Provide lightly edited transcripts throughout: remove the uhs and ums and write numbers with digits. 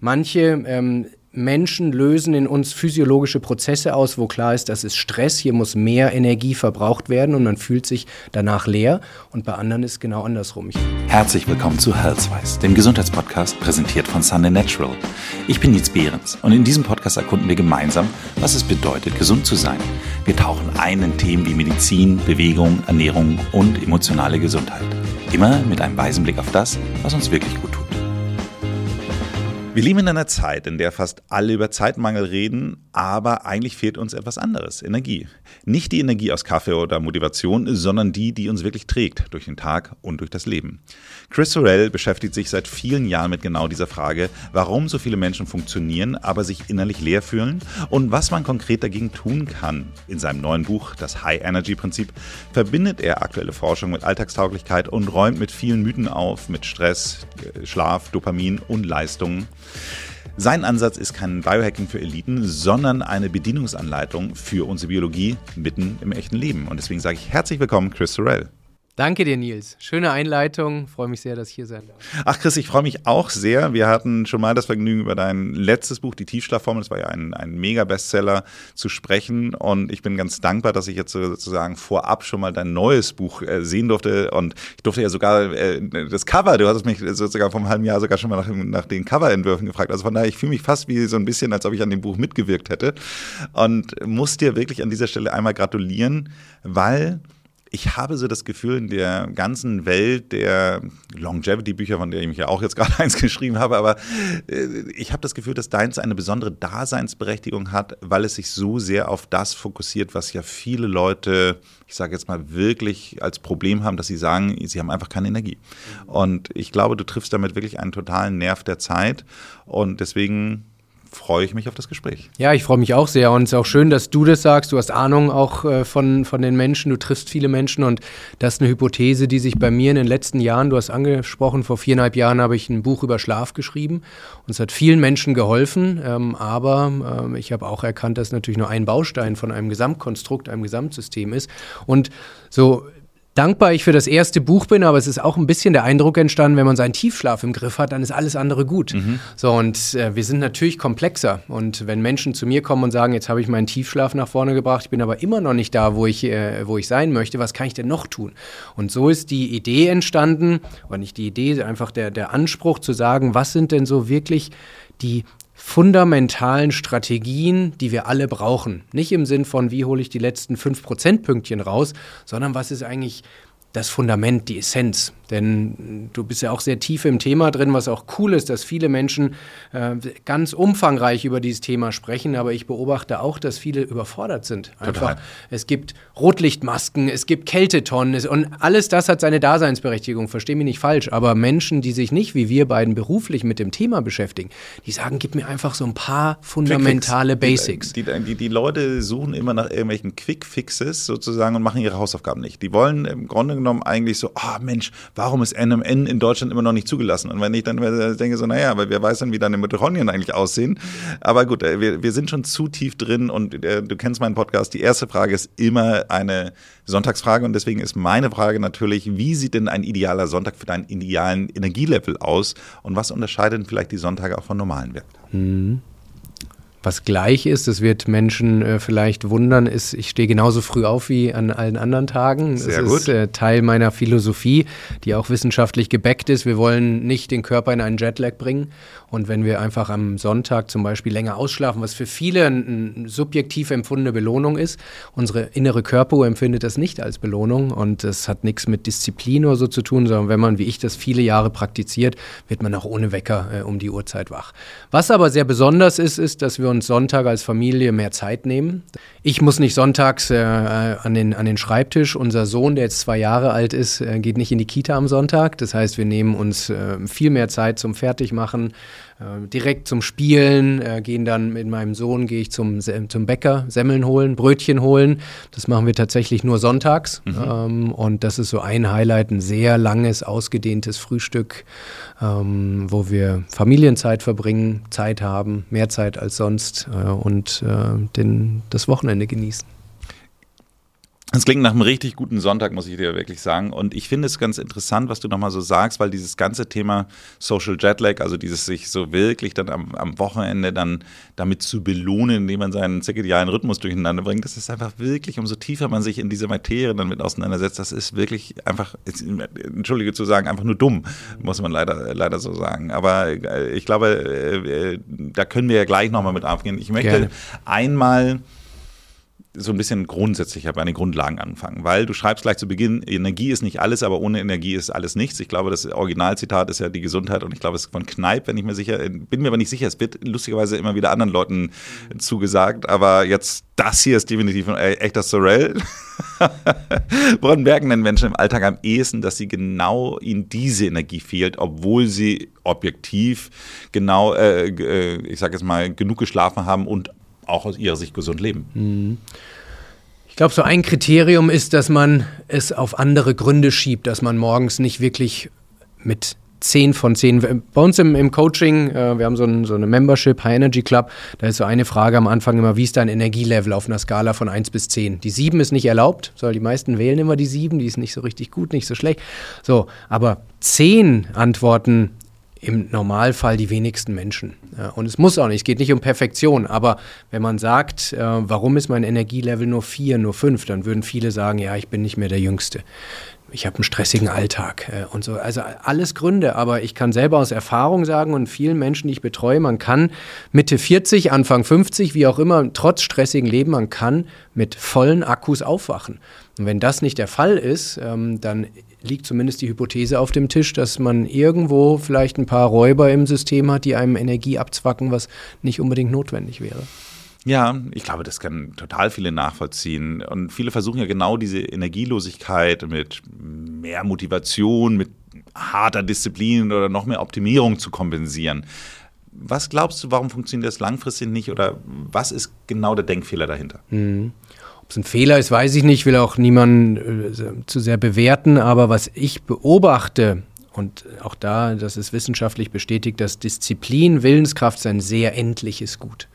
Manche Menschen lösen in uns physiologische Prozesse aus, wo klar ist, das ist Stress, hier muss mehr Energie verbraucht werden und man fühlt sich danach leer. Und bei anderen ist es genau andersrum. Herzlich willkommen zu Healthwise, dem Gesundheitspodcast präsentiert von Sunday Natural. Ich bin Nils Behrens und in diesem Podcast erkunden wir gemeinsam, was es bedeutet, gesund zu sein. Wir tauchen ein in Themen wie Medizin, Bewegung, Ernährung und emotionale Gesundheit. Immer mit einem weisen Blick auf das, was uns wirklich gut tut. Wir leben in einer Zeit, in der fast alle über Zeitmangel reden, aber eigentlich fehlt uns etwas anderes, Energie. Nicht die Energie aus Kaffee oder Motivation, sondern die uns wirklich trägt, durch den Tag und durch das Leben. Chris Sorrell beschäftigt sich seit vielen Jahren mit genau dieser Frage, warum so viele Menschen funktionieren, aber sich innerlich leer fühlen und was man konkret dagegen tun kann. In seinem neuen Buch, das High-Energy-Prinzip, verbindet er aktuelle Forschung mit Alltagstauglichkeit und räumt mit vielen Mythen auf, mit Stress, Schlaf, Dopamin und Leistungen. Sein Ansatz ist kein Biohacking für Eliten, sondern eine Bedienungsanleitung für unsere Biologie mitten im echten Leben. Und deswegen sage ich herzlich willkommen, Chris Sorrell. Danke dir, Nils. Schöne Einleitung. Freue mich sehr, dass ich hier sein darf. Ach Chris, ich freue mich auch sehr. Wir hatten schon mal das Vergnügen, über dein letztes Buch, die Tiefschlafformel, das war ja ein Mega-Bestseller, zu sprechen. Und ich bin ganz dankbar, dass ich jetzt sozusagen vorab schon mal dein neues Buch sehen durfte. Und ich durfte ja sogar das Cover, du hattest mich sozusagen vor einem halben Jahr sogar schon mal nach den Coverentwürfen gefragt. Also von daher, ich fühle mich fast wie so ein bisschen, als ob ich an dem Buch mitgewirkt hätte. Und muss dir wirklich an dieser Stelle einmal gratulieren, weil ich habe so das Gefühl, in der ganzen Welt der Longevity-Bücher, von der ich mich ja auch jetzt gerade eins geschrieben habe, aber ich habe das Gefühl, dass deins eine besondere Daseinsberechtigung hat, weil es sich so sehr auf das fokussiert, was ja viele Leute, ich sage jetzt mal, wirklich als Problem haben, dass sie sagen, sie haben einfach keine Energie. Und ich glaube, du triffst damit wirklich einen totalen Nerv der Zeit und deswegen freue ich mich auf das Gespräch. Ja, ich freue mich auch sehr und es ist auch schön, dass du das sagst. Du hast Ahnung auch von den Menschen, du triffst viele Menschen und das ist eine Hypothese, die sich bei mir in den letzten Jahren, du hast angesprochen, vor 4,5 Jahren habe ich ein Buch über Schlaf geschrieben und es hat vielen Menschen geholfen, aber ich habe auch erkannt, dass natürlich nur ein Baustein von einem Gesamtkonstrukt, einem Gesamtsystem ist und so dankbar ich für das erste Buch bin, aber es ist auch ein bisschen der Eindruck entstanden, wenn man seinen Tiefschlaf im Griff hat, dann ist alles andere gut. So und wir sind natürlich komplexer und wenn Menschen zu mir kommen und sagen, jetzt habe ich meinen Tiefschlaf nach vorne gebracht, ich bin aber immer noch nicht da, wo ich sein möchte, was kann ich denn noch tun? Und so ist die Idee entstanden, oder nicht die Idee, einfach der Anspruch zu sagen, was sind denn so wirklich die fundamentalen Strategien, die wir alle brauchen. Nicht im Sinn von, wie hole ich die letzten 5%-Pünktchen raus, sondern was ist eigentlich das Fundament, die Essenz. Denn du bist ja auch sehr tief im Thema drin, was auch cool ist, dass viele Menschen ganz umfangreich über dieses Thema sprechen, aber ich beobachte auch, dass viele überfordert sind. Einfach, es gibt Rotlichtmasken, es gibt Kältetonnen und alles das hat seine Daseinsberechtigung, versteh mich nicht falsch, aber Menschen, die sich nicht wie wir beiden beruflich mit dem Thema beschäftigen, die sagen, gib mir einfach so ein paar fundamentale Basics. Die Leute suchen immer nach irgendwelchen Quick-Fixes sozusagen und machen ihre Hausaufgaben nicht. Die wollen im Grunde genommen eigentlich so, Mensch, warum ist NMN in Deutschland immer noch nicht zugelassen? Und wenn ich dann denke so, naja, aber wer weiß dann, wie deine Mitochondrien eigentlich aussehen. Aber gut, wir sind schon zu tief drin und du kennst meinen Podcast. Die erste Frage ist immer eine Sonntagsfrage und deswegen ist meine Frage natürlich, wie sieht denn ein idealer Sonntag für deinen idealen Energielevel aus und was unterscheidet denn vielleicht die Sonntage auch von normalen Werten? Was gleich ist, das wird Menschen vielleicht wundern, ist, ich stehe genauso früh auf wie an allen anderen Tagen. Sehr das ist Teil meiner Philosophie, die auch wissenschaftlich gebackt ist. Wir wollen nicht den Körper in einen Jetlag bringen. Und wenn wir einfach am Sonntag zum Beispiel länger ausschlafen, was für viele eine subjektiv empfundene Belohnung ist, unsere innere Körperuhr empfindet das nicht als Belohnung und das hat nichts mit Disziplin oder so zu tun, sondern wenn man, wie ich das viele Jahre praktiziert, wird man auch ohne Wecker um die Uhrzeit wach. Was aber sehr besonders ist, dass wir uns Sonntag als Familie mehr Zeit nehmen. Ich muss nicht sonntags an den Schreibtisch. Unser Sohn, der jetzt 2 Jahre alt ist, geht nicht in die Kita am Sonntag. Das heißt, wir nehmen uns viel mehr Zeit zum Fertigmachen, direkt zum Spielen, gehen dann mit meinem Sohn, gehe ich zum Bäcker, Semmeln holen, Brötchen holen. Das machen wir tatsächlich nur sonntags. Und das ist so ein Highlight, ein sehr langes, ausgedehntes Frühstück, wo wir Familienzeit verbringen, Zeit haben, mehr Zeit als sonst und das Wochenende genießen. Das klingt nach einem richtig guten Sonntag, muss ich dir wirklich sagen. Und ich finde es ganz interessant, was du nochmal so sagst, weil dieses ganze Thema Social Jetlag, also dieses sich so wirklich dann am Wochenende dann damit zu belohnen, indem man seinen zirkadianen Rhythmus durcheinander bringt, das ist einfach wirklich, umso tiefer man sich in diese Materie dann mit auseinandersetzt, das ist wirklich einfach, entschuldige zu sagen, einfach nur dumm, muss man leider so sagen. Aber ich glaube, da können wir ja gleich nochmal mit aufgehen. Ich möchte einmal so ein bisschen grundsätzlicher bei den Grundlagen anfangen, weil du schreibst gleich zu Beginn, Energie ist nicht alles, aber ohne Energie ist alles nichts. Ich glaube, das Originalzitat ist ja die Gesundheit und ich glaube, es ist von Kneipp, bin mir aber nicht sicher, es wird lustigerweise immer wieder anderen Leuten zugesagt, aber jetzt das hier ist definitiv ein echter Sorel. Woran merken denn Menschen im Alltag am ehesten, dass sie genau ihnen diese Energie fehlt, obwohl sie objektiv genau, ich sage jetzt mal, genug geschlafen haben und auch aus ihrer Sicht gesund leben? Ich glaube, so ein Kriterium ist, dass man es auf andere Gründe schiebt, dass man morgens nicht wirklich mit 10 von 10, bei uns im Coaching, wir haben so eine Membership, High Energy Club, da ist so eine Frage am Anfang immer, wie ist dein Energielevel auf einer Skala von 1 bis 10? Die 7 ist nicht erlaubt, die meisten wählen immer die 7, die ist nicht so richtig gut, nicht so schlecht. So, aber 10 Antworten im Normalfall die wenigsten Menschen. Ja, und es muss auch nicht, es geht nicht um Perfektion, aber wenn man sagt, warum ist mein Energielevel nur 4, nur 5, dann würden viele sagen, ja, ich bin nicht mehr der Jüngste. Ich habe einen stressigen Alltag und so. Also alles Gründe, aber ich kann selber aus Erfahrung sagen und vielen Menschen, die ich betreue, man kann Mitte 40, Anfang 50, wie auch immer, trotz stressigem Leben, man kann mit vollen Akkus aufwachen. Und wenn das nicht der Fall ist, dann liegt zumindest die Hypothese auf dem Tisch, dass man irgendwo vielleicht ein paar Räuber im System hat, die einem Energie abzwacken, was nicht unbedingt notwendig wäre. Ja, ich glaube, das können total viele nachvollziehen. Und viele versuchen ja genau diese Energielosigkeit mit mehr Motivation, mit harter Disziplin oder noch mehr Optimierung zu kompensieren. Was glaubst du, warum funktioniert das langfristig nicht oder was ist genau der Denkfehler dahinter? Ob es ein Fehler ist, weiß ich nicht. Ich will auch niemanden zu sehr bewerten, aber was ich beobachte, und auch da, das ist wissenschaftlich bestätigt, dass Disziplin, Willenskraft ist ein sehr endliches Gut.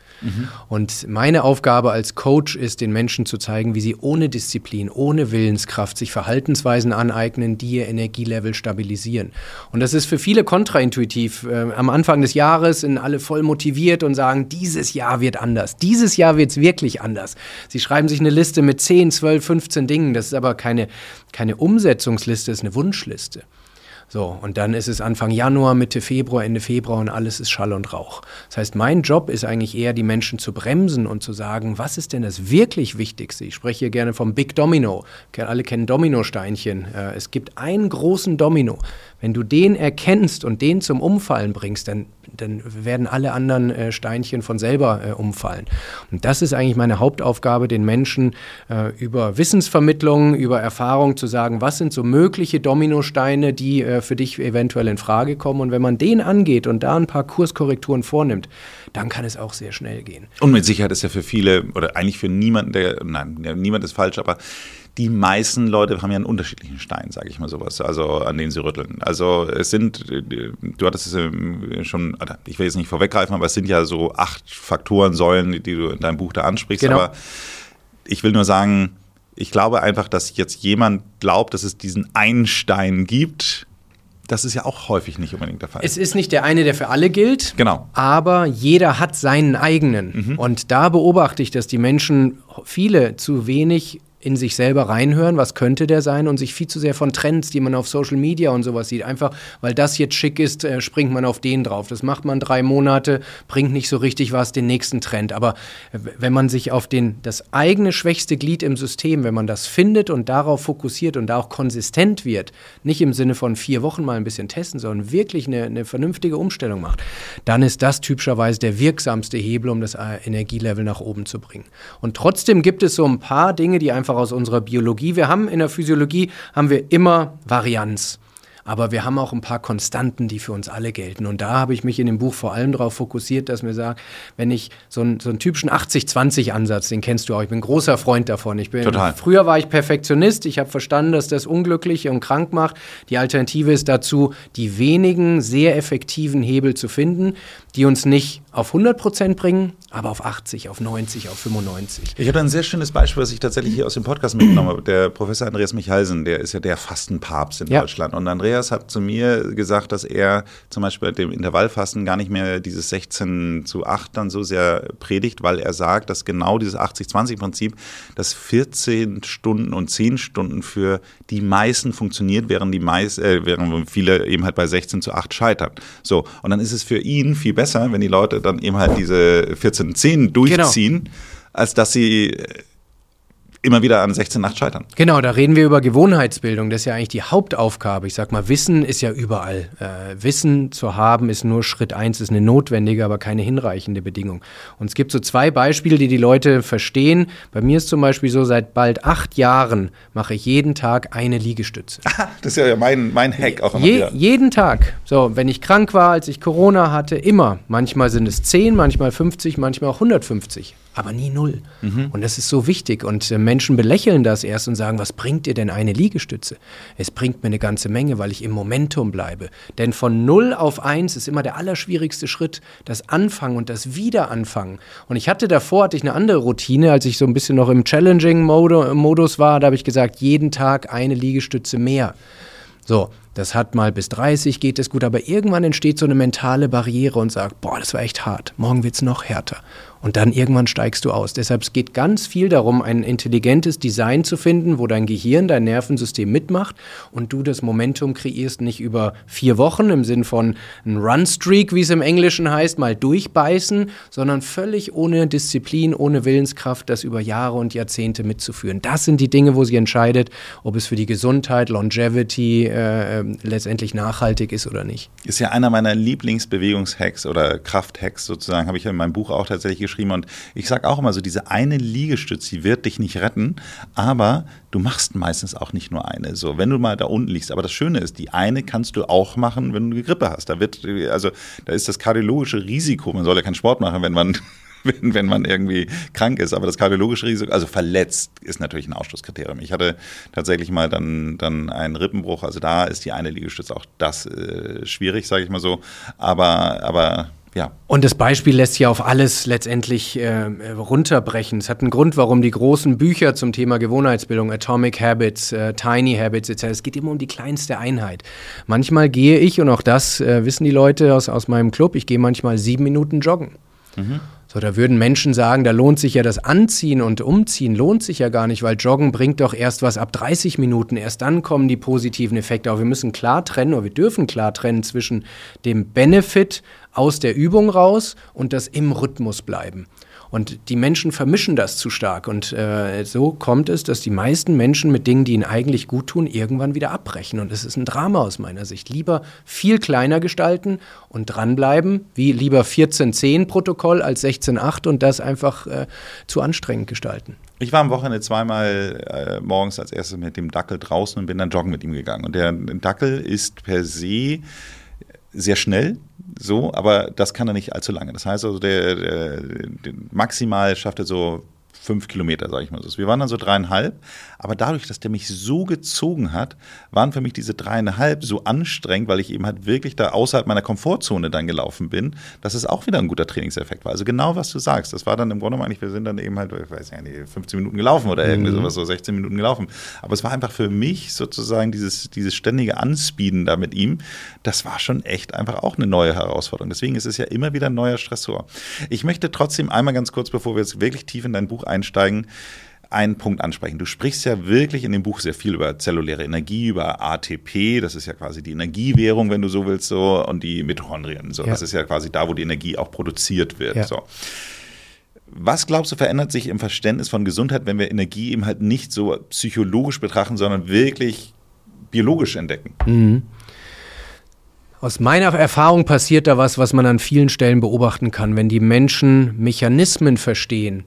Und meine Aufgabe als Coach ist, den Menschen zu zeigen, wie sie ohne Disziplin, ohne Willenskraft sich Verhaltensweisen aneignen, die ihr Energielevel stabilisieren. Und das ist für viele kontraintuitiv. Am Anfang des Jahres sind alle voll motiviert und sagen, dieses Jahr wird anders. Dieses Jahr wird es wirklich anders. Sie schreiben sich eine Liste mit 10, 12, 15 Dingen. Das ist aber keine Umsetzungsliste, das ist eine Wunschliste. So, und dann ist es Anfang Januar, Mitte Februar, Ende Februar und alles ist Schall und Rauch. Das heißt, mein Job ist eigentlich eher, die Menschen zu bremsen und zu sagen, was ist denn das wirklich Wichtigste? Ich spreche hier gerne vom Big Domino. Alle kennen Dominosteinchen. Es gibt einen großen Domino. Wenn du den erkennst und den zum Umfallen bringst, dann werden alle anderen Steinchen von selber umfallen. Und das ist eigentlich meine Hauptaufgabe, den Menschen über Wissensvermittlung, über Erfahrung zu sagen, was sind so mögliche Dominosteine, die für dich eventuell in Frage kommen. Und wenn man den angeht und da ein paar Kurskorrekturen vornimmt, dann kann es auch sehr schnell gehen. Und mit Sicherheit ist ja für viele, oder eigentlich für niemanden, niemand ist falsch, aber die meisten Leute haben ja einen unterschiedlichen Stein, sage ich mal sowas, also an den sie rütteln. Also es sind, du hattest es schon, ich will jetzt nicht vorweggreifen, aber es sind ja so 8 Faktoren, Säulen, die du in deinem Buch da ansprichst. Genau. Aber ich will nur sagen, ich glaube einfach, dass jetzt jemand glaubt, dass es diesen einen Stein gibt. Das ist ja auch häufig nicht unbedingt der Fall. Es ist nicht der eine, der für alle gilt, genau. Aber jeder hat seinen eigenen. Und da beobachte ich, dass die Menschen, viele zu wenig in sich selber reinhören, was könnte der sein und sich viel zu sehr von Trends, die man auf Social Media und sowas sieht, einfach, weil das jetzt schick ist, springt man auf den drauf. Das macht man 3 Monate, bringt nicht so richtig was, den nächsten Trend. Aber wenn man sich auf das eigene schwächste Glied im System, wenn man das findet und darauf fokussiert und da auch konsistent wird, nicht im Sinne von 4 Wochen mal ein bisschen testen, sondern wirklich eine vernünftige Umstellung macht, dann ist das typischerweise der wirksamste Hebel, um das Energielevel nach oben zu bringen. Und trotzdem gibt es so ein paar Dinge, die einfach aus unserer Biologie. Wir haben in der Physiologie immer Varianz. Aber wir haben auch ein paar Konstanten, die für uns alle gelten. Und da habe ich mich in dem Buch vor allem darauf fokussiert, dass mir sagt, wenn ich so einen typischen 80-20-Ansatz, den kennst du auch, ich bin ein großer Freund davon. Früher war ich Perfektionist, ich habe verstanden, dass das unglücklich und krank macht. Die Alternative ist dazu, die wenigen sehr effektiven Hebel zu finden, die uns nicht auf 100% bringen, aber auf 80, auf 90, auf 95. Ich habe ein sehr schönes Beispiel, was ich tatsächlich hier aus dem Podcast mitgenommen habe. Der Professor Andreas Michalsen, der ist ja der Fastenpapst in Deutschland. Und Andreas hat zu mir gesagt, dass er zum Beispiel bei dem Intervallfasten gar nicht mehr dieses 16:8 dann so sehr predigt, weil er sagt, dass genau dieses 80-20-Prinzip, das 14 Stunden und 10 Stunden für die meisten funktioniert, während viele eben halt bei 16:8 scheitern. So, und dann ist es für ihn viel besser, wenn die Leute dann eben halt diese 14:10 durchziehen, als dass sie immer wieder an 16:8 scheitern. Genau, da reden wir über Gewohnheitsbildung. Das ist ja eigentlich die Hauptaufgabe. Ich sag mal, Wissen ist ja überall. Wissen zu haben ist nur Schritt 1, ist eine notwendige, aber keine hinreichende Bedingung. Und es gibt so 2 Beispiele, die Leute verstehen. Bei mir ist zum Beispiel so, seit bald 8 Jahren mache ich jeden Tag eine Liegestütze. Das ist ja mein Hack auch immer wieder. Jeden Tag. So, wenn ich krank war, als ich Corona hatte, immer. Manchmal sind es 10, manchmal 50, manchmal auch 150. Aber nie 0. Und das ist so wichtig. Und Menschen belächeln das erst und sagen, was bringt dir denn eine Liegestütze? Es bringt mir eine ganze Menge, weil ich im Momentum bleibe. Denn von 0 auf 1 ist immer der allerschwierigste Schritt, das Anfangen und das Wiederanfangen. Und hatte eine andere Routine, als ich so ein bisschen noch im Challenging-Modus war. Da habe ich gesagt, jeden Tag eine Liegestütze mehr. So, das hat mal bis 30, geht es gut, aber irgendwann entsteht so eine mentale Barriere und sagt, boah, das war echt hart, morgen wird's noch härter. Und dann irgendwann steigst du aus. Deshalb es geht ganz viel darum, ein intelligentes Design zu finden, wo dein Gehirn, dein Nervensystem mitmacht und du das Momentum kreierst, nicht über 4 Wochen im Sinn von ein Runstreak, wie es im Englischen heißt, mal durchbeißen, sondern völlig ohne Disziplin, ohne Willenskraft, das über Jahre und Jahrzehnte mitzuführen. Das sind die Dinge, wo sie entscheidet, ob es für die Gesundheit, Longevity letztendlich nachhaltig ist oder nicht. Ist ja einer meiner Lieblingsbewegungshacks oder Krafthacks sozusagen, habe ich in meinem Buch auch tatsächlich geschrieben. Und ich sage auch immer so, diese eine Liegestütze, die wird dich nicht retten, aber du machst meistens auch nicht nur eine. So, wenn du mal da unten liegst. Aber das Schöne ist, die eine kannst du auch machen, wenn du eine Grippe hast. Da ist das kardiologische Risiko, man soll ja keinen Sport machen, wenn man irgendwie krank ist. Aber das kardiologische Risiko, also verletzt, ist natürlich ein Ausschlusskriterium. Ich hatte tatsächlich mal dann einen Rippenbruch. Also da ist die eine Liegestütze auch das schwierig, sage ich mal so. Aber ja. Und das Beispiel lässt sich auf alles letztendlich runterbrechen. Es hat einen Grund, warum die großen Bücher zum Thema Gewohnheitsbildung, Atomic Habits, Tiny Habits etc., es geht immer um die kleinste Einheit. Manchmal gehe ich, und auch das wissen die Leute aus meinem Club, ich gehe manchmal 7 Minuten joggen. So, da würden Menschen sagen, da lohnt sich ja das Anziehen und Umziehen, lohnt sich ja gar nicht, weil Joggen bringt doch erst was ab 30 Minuten. Erst dann kommen die positiven Effekte. Aber wir müssen klar trennen, oder wir dürfen klar trennen zwischen dem Benefit aus der Übung raus und das im Rhythmus bleiben. Und die Menschen vermischen das zu stark. Und so kommt es, dass die meisten Menschen mit Dingen, die ihnen eigentlich gut tun, irgendwann wieder abbrechen. Und es ist ein Drama aus meiner Sicht. Lieber viel kleiner gestalten und dranbleiben, wie lieber 14:10-Protokoll als 16:8 und das einfach zu anstrengend gestalten. Ich war am Wochenende zweimal morgens als erstes mit dem Dackel draußen und bin dann joggen mit ihm gegangen. Und der Dackel ist per se sehr schnell, so, aber das kann er nicht allzu lange. Das heißt also, der maximal schafft er so 5 Kilometer, sage ich mal so. Wir waren dann so 3,5, aber dadurch, dass der mich so gezogen hat, waren für mich diese 3,5 so anstrengend, weil ich eben halt wirklich da außerhalb meiner Komfortzone dann gelaufen bin, dass es auch wieder ein guter Trainingseffekt war. Also genau, was du sagst. Das war dann im Grunde genommen eigentlich, wir sind dann eben halt, ich weiß nicht, 15 Minuten gelaufen oder irgendwie sowas, so 16 Minuten gelaufen. Aber es war einfach für mich sozusagen dieses ständige Anspeeden da mit ihm, das war schon echt einfach auch eine neue Herausforderung. Deswegen ist es ja immer wieder ein neuer Stressor. Ich möchte trotzdem einmal ganz kurz, bevor wir jetzt wirklich tief in dein Buch einsteigen, einen Punkt ansprechen. Du sprichst ja wirklich in dem Buch sehr viel über zelluläre Energie, über ATP, das ist ja quasi die Energiewährung, wenn du so willst, so, und die Mitochondrien. So. Ja. Das ist ja quasi da, wo die Energie auch produziert wird. Ja. So. Was glaubst du, verändert sich im Verständnis von Gesundheit, wenn wir Energie eben halt nicht so psychologisch betrachten, sondern wirklich biologisch entdecken? Mhm. Aus meiner Erfahrung passiert da was man an vielen Stellen beobachten kann. Wenn die Menschen Mechanismen verstehen,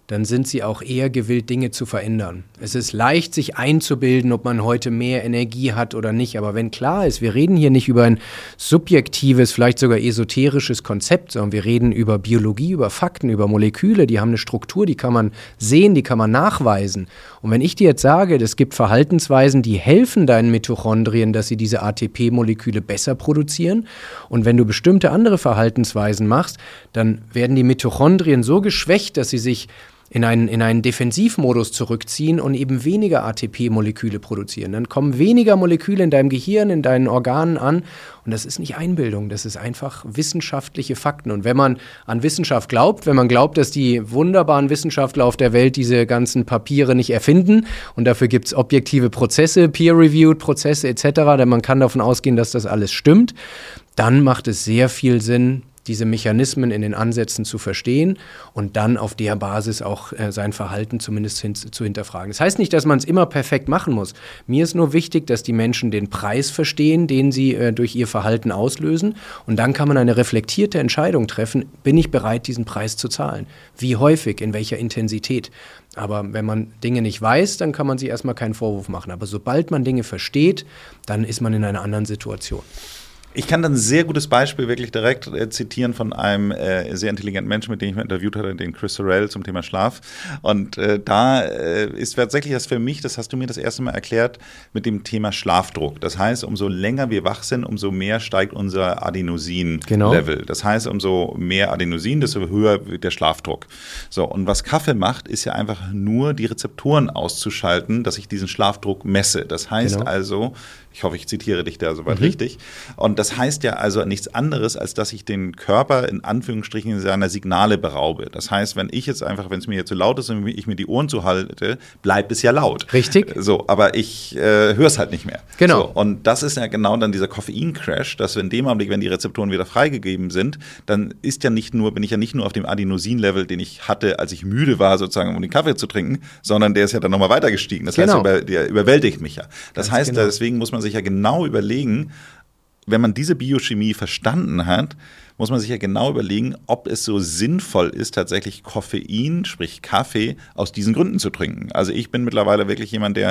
dann sind sie auch eher gewillt, Dinge zu verändern. Es ist leicht, sich einzubilden, ob man heute mehr Energie hat oder nicht. Aber wenn klar ist, wir reden hier nicht über ein subjektives, vielleicht sogar esoterisches Konzept, sondern wir reden über Biologie, über Fakten, über Moleküle, die haben eine Struktur, die kann man sehen, die kann man nachweisen. Und wenn ich dir jetzt sage, es gibt Verhaltensweisen, die helfen deinen Mitochondrien, dass sie diese ATP-Moleküle besser produzieren. Und wenn du bestimmte andere Verhaltensweisen machst, dann werden die Mitochondrien so geschwächt, dass sie sich in einen Defensivmodus zurückziehen und eben weniger ATP-Moleküle produzieren. Dann kommen weniger Moleküle in deinem Gehirn, in deinen Organen an. Und das ist nicht Einbildung, das ist einfach wissenschaftliche Fakten. Und wenn man an Wissenschaft glaubt, wenn man glaubt, dass die wunderbaren Wissenschaftler auf der Welt diese ganzen Papiere nicht erfinden und dafür gibt es objektive Prozesse, peer-reviewed Prozesse etc., denn man kann davon ausgehen, dass das alles stimmt, dann macht es sehr viel Sinn, diese Mechanismen in den Ansätzen zu verstehen und dann auf der Basis auch sein Verhalten zumindest zu hinterfragen. Das heißt nicht, dass man es immer perfekt machen muss. Mir ist nur wichtig, dass die Menschen den Preis verstehen, den sie durch ihr Verhalten auslösen und dann kann man eine reflektierte Entscheidung treffen, bin ich bereit, diesen Preis zu zahlen? Wie häufig, in welcher Intensität? Aber wenn man Dinge nicht weiß, dann kann man sich erstmal keinen Vorwurf machen. Aber sobald man Dinge versteht, dann ist man in einer anderen Situation. Ich kann dann ein sehr gutes Beispiel wirklich direkt zitieren von einem sehr intelligenten Menschen, mit dem ich mal interviewt hatte, den Chris Sorrell zum Thema Schlaf. Und da ist tatsächlich das für mich, das hast du mir das erste Mal erklärt, mit dem Thema Schlafdruck. Das heißt, umso länger wir wach sind, umso mehr steigt unser Adenosin-Level. Genau. Das heißt, umso mehr Adenosin, desto höher wird der Schlafdruck. So, und was Kaffee macht, ist ja einfach nur die Rezeptoren auszuschalten, dass ich diesen Schlafdruck messe. Das heißt also, ich hoffe, ich zitiere dich da soweit richtig. Und das heißt ja also nichts anderes, als dass ich den Körper in Anführungsstrichen seiner Signale beraube. Das heißt, wenn ich jetzt einfach, wenn es mir jetzt zu laut ist und ich mir die Ohren zuhalte, bleibt es ja laut. Richtig. So, aber ich höre es halt nicht mehr. Genau. So, und das ist ja genau dann dieser Koffein-Crash, dass in dem Augenblick, wenn die Rezeptoren wieder freigegeben sind, dann ist ja nicht nur, bin ich ja nicht nur auf dem Adenosin-Level, den ich hatte, als ich müde war, sozusagen, um den Kaffee zu trinken, sondern der ist ja dann nochmal weiter gestiegen. Das heißt, der überwältigt mich ja. Das heißt, deswegen muss man sich ja genau überlegen, wenn man diese Biochemie verstanden hat, muss man sich ja genau überlegen, ob es so sinnvoll ist, tatsächlich Koffein, sprich Kaffee, aus diesen Gründen zu trinken. Also ich bin mittlerweile wirklich jemand, der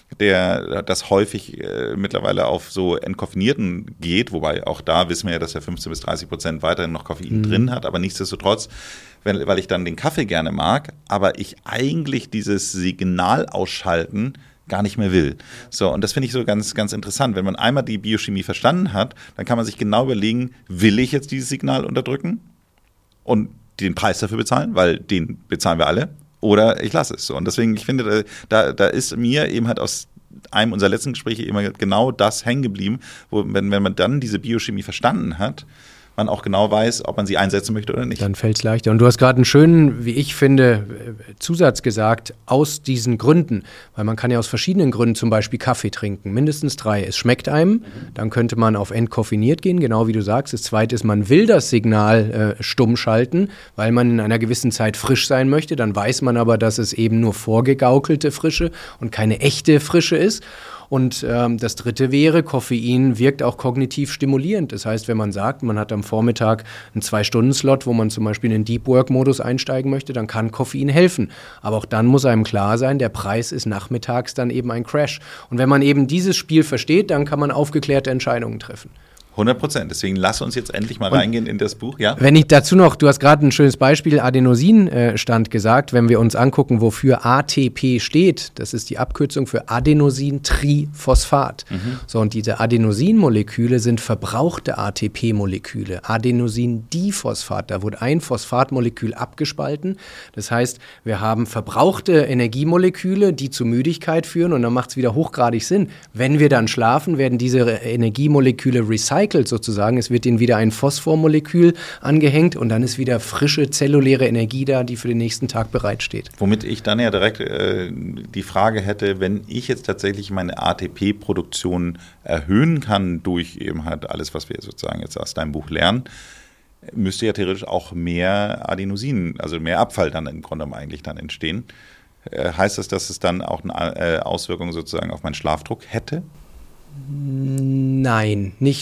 das häufig mittlerweile auf so entkoffinierten geht, wobei auch da wissen wir ja, dass er 15-30% weiterhin noch Koffein drin hat, aber nichtsdestotrotz, weil ich dann den Kaffee gerne mag, aber ich eigentlich dieses Signal ausschalten gar nicht mehr will. So, und das finde ich so ganz, ganz interessant. Wenn man einmal die Biochemie verstanden hat, dann kann man sich genau überlegen, will ich jetzt dieses Signal unterdrücken und den Preis dafür bezahlen, weil den bezahlen wir alle, oder ich lasse es so. Und deswegen, ich finde, da ist mir eben halt aus einem unserer letzten Gespräche immer genau das hängen geblieben, wo, wenn man dann diese Biochemie verstanden hat, man auch genau weiß, ob man sie einsetzen möchte oder nicht. Dann fällt es leichter. Und du hast gerade einen schönen, wie ich finde, Zusatz gesagt, aus diesen Gründen. Weil man kann ja aus verschiedenen Gründen zum Beispiel Kaffee trinken. Mindestens 3. Es schmeckt einem, dann könnte man auf entkoffiniert gehen, genau wie du sagst. Das Zweite ist, man will das Signal stumm schalten, weil man in einer gewissen Zeit frisch sein möchte. Dann weiß man aber, dass es eben nur vorgegaukelte Frische und keine echte Frische ist. Und das Dritte wäre, Koffein wirkt auch kognitiv stimulierend. Das heißt, wenn man sagt, man hat am Vormittag einen 2-Stunden-Slot, wo man zum Beispiel in den Deep-Work-Modus einsteigen möchte, dann kann Koffein helfen. Aber auch dann muss einem klar sein, der Preis ist nachmittags dann eben ein Crash. Und wenn man eben dieses Spiel versteht, dann kann man aufgeklärte Entscheidungen treffen. 100%. Deswegen lass uns jetzt endlich mal reingehen in das Buch. Ja? Wenn ich dazu noch, du hast gerade ein schönes Beispiel, Adenosinstand gesagt, wenn wir uns angucken, wofür ATP steht, das ist die Abkürzung für Adenosintriphosphat. So, und diese Adenosinmoleküle sind verbrauchte ATP-Moleküle, Adenosindiphosphat. Da wurde ein Phosphatmolekül abgespalten. Das heißt, wir haben verbrauchte Energiemoleküle, die zu Müdigkeit führen und dann macht es wieder hochgradig Sinn. Wenn wir dann schlafen, werden diese Energiemoleküle recycelt sozusagen. Es wird ihnen wieder ein Phosphormolekül angehängt und dann ist wieder frische zelluläre Energie da, die für den nächsten Tag bereitsteht. Womit ich dann ja direkt die Frage hätte, wenn ich jetzt tatsächlich meine ATP-Produktion erhöhen kann durch eben halt alles, was wir sozusagen jetzt aus deinem Buch lernen, müsste ja theoretisch auch mehr Adenosin, also mehr Abfall dann im Grunde eigentlich dann entstehen. Heißt das, dass es dann auch eine Auswirkung sozusagen auf meinen Schlafdruck hätte? Nein, nicht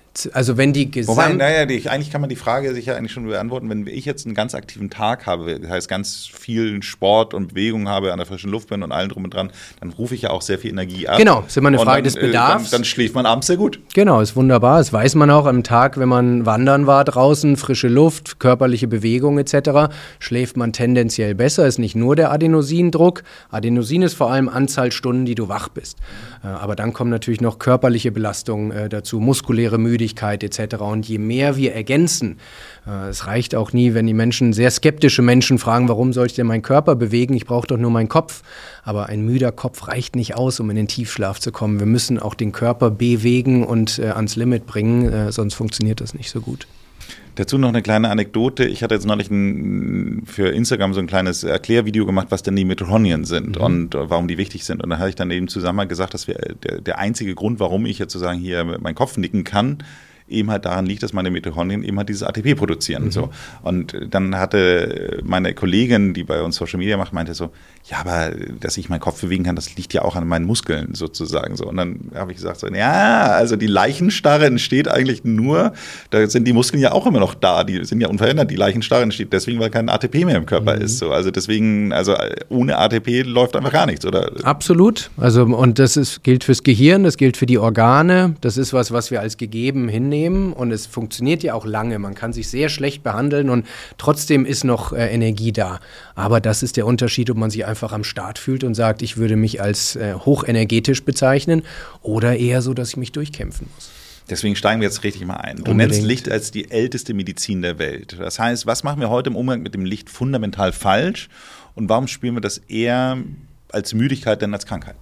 Also wenn die eigentlich kann man die Frage sicher eigentlich schon beantworten, wenn ich jetzt einen ganz aktiven Tag habe, das heißt ganz viel Sport und Bewegung habe, an der frischen Luft bin und allen drum und dran, dann rufe ich ja auch sehr viel Energie ab. Genau, ist immer eine Frage des Bedarfs. Dann schläft man abends sehr gut. Genau, ist wunderbar. Das weiß man auch am Tag, wenn man wandern war draußen, frische Luft, körperliche Bewegung etc., schläft man tendenziell besser. Ist nicht nur der Adenosindruck. Adenosin ist vor allem Anzahl Stunden, die du wach bist. Aber dann kommen natürlich noch körperliche Belastungen dazu, muskuläre Müdigkeit etc. Und je mehr wir ergänzen, es reicht auch nie, wenn die Menschen, sehr skeptische Menschen fragen, warum soll ich denn meinen Körper bewegen? Ich brauche doch nur meinen Kopf. Aber ein müder Kopf reicht nicht aus, um in den Tiefschlaf zu kommen. Wir müssen auch den Körper bewegen und ans Limit bringen, sonst funktioniert das nicht so gut. Dazu noch eine kleine Anekdote. Ich hatte jetzt neulich für Instagram so ein kleines Erklärvideo gemacht, was denn die Mitochondrien sind und warum die wichtig sind. Und da habe ich dann eben zusammen gesagt, dass der einzige Grund, warum ich jetzt sozusagen hier mit meinem Kopf nicken kann, eben halt daran liegt, dass meine Mitochondrien eben halt dieses ATP produzieren. So. Und dann hatte meine Kollegin, die bei uns Social Media macht, meinte so, ja, aber dass ich meinen Kopf bewegen kann, das liegt ja auch an meinen Muskeln sozusagen. So. Und dann habe ich gesagt, so, ja, also die Leichenstarre entsteht eigentlich nur, da sind die Muskeln ja auch immer noch da, die sind ja unverändert, die Leichenstarre entsteht deswegen, weil kein ATP mehr im Körper ist. So. Also deswegen, ohne ATP läuft einfach gar nichts, oder? Absolut. Also, und das gilt fürs Gehirn, das gilt für die Organe, das ist was wir als gegeben hinnehmen. Und es funktioniert ja auch lange. Man kann sich sehr schlecht behandeln und trotzdem ist noch Energie da. Aber das ist der Unterschied, ob man sich einfach am Start fühlt und sagt, ich würde mich als hochenergetisch bezeichnen oder eher so, dass ich mich durchkämpfen muss. Deswegen steigen wir jetzt richtig mal ein. Du nennst Licht als die älteste Medizin der Welt. Das heißt, was machen wir heute im Umgang mit dem Licht fundamental falsch und warum spüren wir das eher als Müdigkeit denn als Krankheit?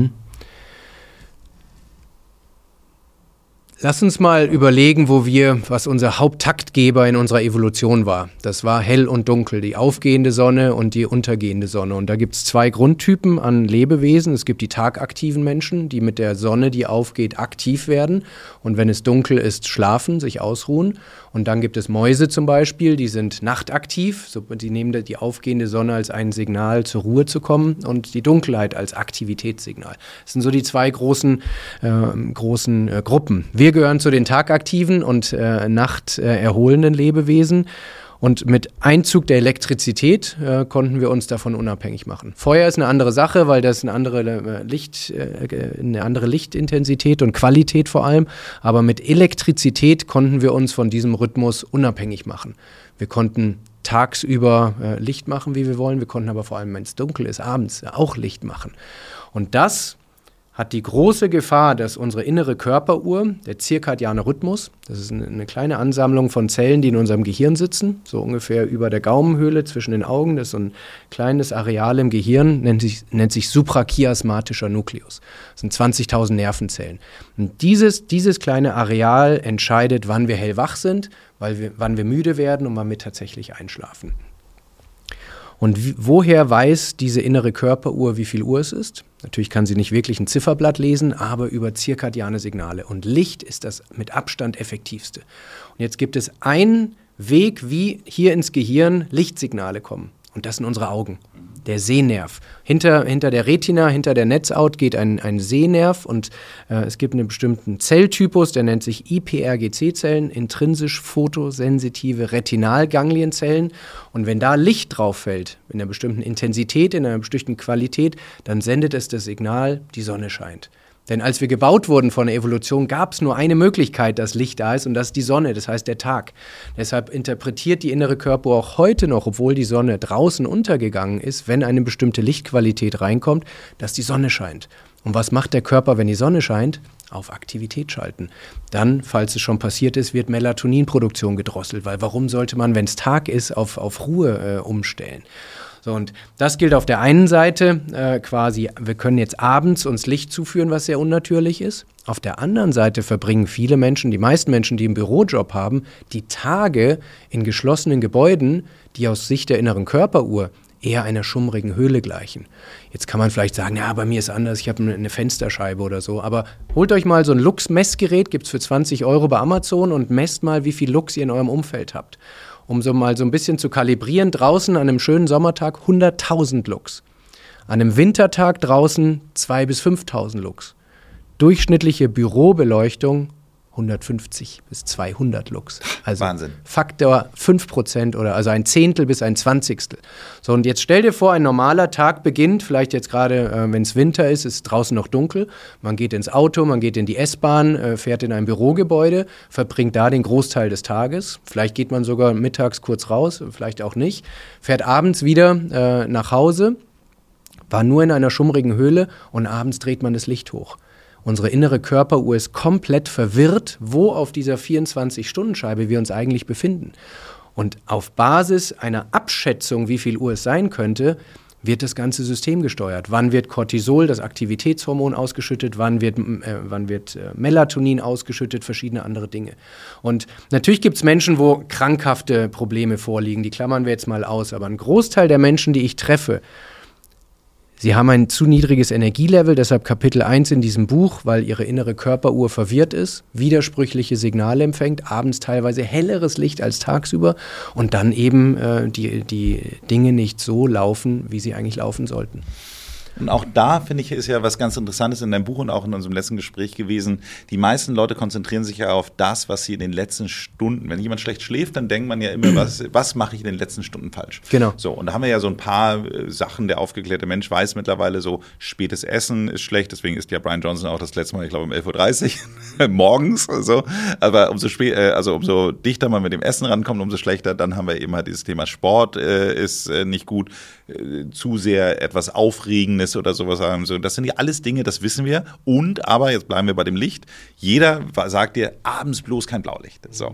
Lass uns mal überlegen, was unser Haupttaktgeber in unserer Evolution war. Das war hell und dunkel, die aufgehende Sonne und die untergehende Sonne. Und da gibt es 2 Grundtypen an Lebewesen. Es gibt die tagaktiven Menschen, die mit der Sonne, die aufgeht, aktiv werden. Und wenn es dunkel ist, schlafen, sich ausruhen. Und dann gibt es Mäuse zum Beispiel, die sind nachtaktiv. Die nehmen die aufgehende Sonne als ein Signal, zur Ruhe zu kommen und die Dunkelheit als Aktivitätssignal. Das sind so die 2 großen Gruppen. Wir gehören zu den tagaktiven und nachterholenden Lebewesen. Und mit Einzug der Elektrizität konnten wir uns davon unabhängig machen. Feuer ist eine andere Sache, weil das eine andere Lichtintensität und Qualität vor allem. Aber mit Elektrizität konnten wir uns von diesem Rhythmus unabhängig machen. Wir konnten tagsüber Licht machen, wie wir wollen. Wir konnten aber vor allem, wenn es dunkel ist, abends auch Licht machen. Und das hat die große Gefahr, dass unsere innere Körperuhr, der zirkadiane Rhythmus, das ist eine kleine Ansammlung von Zellen, die in unserem Gehirn sitzen, so ungefähr über der Gaumenhöhle zwischen den Augen, das ist so ein kleines Areal im Gehirn, nennt sich suprachiasmatischer Nukleus. Das sind 20.000 Nervenzellen. Und dieses kleine Areal entscheidet, wann wir hellwach sind, wann wir müde werden und wann wir tatsächlich einschlafen. Und woher weiß diese innere Körperuhr, wie viel Uhr es ist? Natürlich kann sie nicht wirklich ein Zifferblatt lesen, aber über zirkadiane Signale. Und Licht ist das mit Abstand effektivste. Und jetzt gibt es einen Weg, wie hier ins Gehirn Lichtsignale kommen. Und das sind unsere Augen, der Sehnerv. Hinter der Retina, hinter der Netzhaut geht ein Sehnerv und es gibt einen bestimmten Zelltypus, der nennt sich IPRGC-Zellen, intrinsisch photosensitive Retinalganglienzellen. Und wenn da Licht drauf fällt, in einer bestimmten Intensität, in einer bestimmten Qualität, dann sendet es das Signal, die Sonne scheint. Denn als wir gebaut wurden von der Evolution, gab es nur eine Möglichkeit, dass Licht da ist, und das ist die Sonne, das heißt der Tag. Deshalb interpretiert die innere Körperuhr auch heute noch, obwohl die Sonne draußen untergegangen ist, wenn eine bestimmte Lichtqualität reinkommt, dass die Sonne scheint. Und was macht der Körper, wenn die Sonne scheint? Auf Aktivität schalten. Dann, falls es schon passiert ist, wird Melatoninproduktion gedrosselt, weil warum sollte man, wenn es Tag ist, auf Ruhe umstellen? So, und das gilt auf der einen Seite quasi, wir können jetzt abends uns Licht zuführen, was sehr unnatürlich ist. Auf der anderen Seite verbringen viele Menschen, die meisten Menschen, die einen Bürojob haben, die Tage in geschlossenen Gebäuden, die aus Sicht der inneren Körperuhr eher einer schummrigen Höhle gleichen. Jetzt kann man vielleicht sagen, ja, bei mir ist anders, ich habe eine Fensterscheibe oder so, aber holt euch mal so ein Lux-Messgerät, gibt es für 20 € bei Amazon und messt mal, wie viel Lux ihr in eurem Umfeld habt. Um so mal so ein bisschen zu kalibrieren, draußen an einem schönen Sommertag 100.000 Lux. An einem Wintertag draußen 2.000 bis 5.000 Lux. Durchschnittliche Bürobeleuchtung 150 bis 200 Lux. Also Wahnsinn. Faktor 5% oder also ein Zehntel bis ein Zwanzigstel. So, und jetzt stell dir vor, ein normaler Tag beginnt, vielleicht jetzt gerade, wenn es Winter ist draußen noch dunkel. Man geht ins Auto, man geht in die S-Bahn, fährt in ein Bürogebäude, verbringt da den Großteil des Tages. Vielleicht geht man sogar mittags kurz raus, vielleicht auch nicht. Fährt abends wieder nach Hause, war nur in einer schummrigen Höhle und abends dreht man das Licht hoch. Unsere innere Körperuhr ist komplett verwirrt, wo auf dieser 24-Stunden-Scheibe wir uns eigentlich befinden. Und auf Basis einer Abschätzung, wie viel Uhr es sein könnte, wird das ganze System gesteuert. Wann wird Cortisol, das Aktivitätshormon, ausgeschüttet? Wann wird Melatonin ausgeschüttet? Verschiedene andere Dinge. Und natürlich gibt es Menschen, wo krankhafte Probleme vorliegen. Die klammern wir jetzt mal aus. Aber ein Großteil der Menschen, die ich treffe, sie haben ein zu niedriges Energielevel, deshalb Kapitel 1 in diesem Buch, weil ihre innere Körperuhr verwirrt ist, widersprüchliche Signale empfängt, abends teilweise helleres Licht als tagsüber und dann eben die Dinge nicht so laufen, wie sie eigentlich laufen sollten. Und auch da, finde ich, ist ja was ganz Interessantes in deinem Buch und auch in unserem letzten Gespräch gewesen. Die meisten Leute konzentrieren sich ja auf das, was sie in den letzten Stunden, wenn jemand schlecht schläft, dann denkt man ja immer, was mache ich in den letzten Stunden falsch? Genau. So, und da haben wir ja so ein paar Sachen. Der aufgeklärte Mensch weiß mittlerweile so, spätes Essen ist schlecht, deswegen isst ja Brian Johnson auch das letzte Mal, ich glaube um 11.30 Uhr morgens. So. Aber umso dichter man mit dem Essen rankommt, umso schlechter. Dann haben wir eben halt dieses Thema Sport ist nicht gut, zu sehr etwas Aufregendes oder sowas haben. So, das sind ja alles Dinge, das wissen wir. Und, aber jetzt bleiben wir bei dem Licht. Jeder sagt dir, abends bloß kein Blaulicht. So.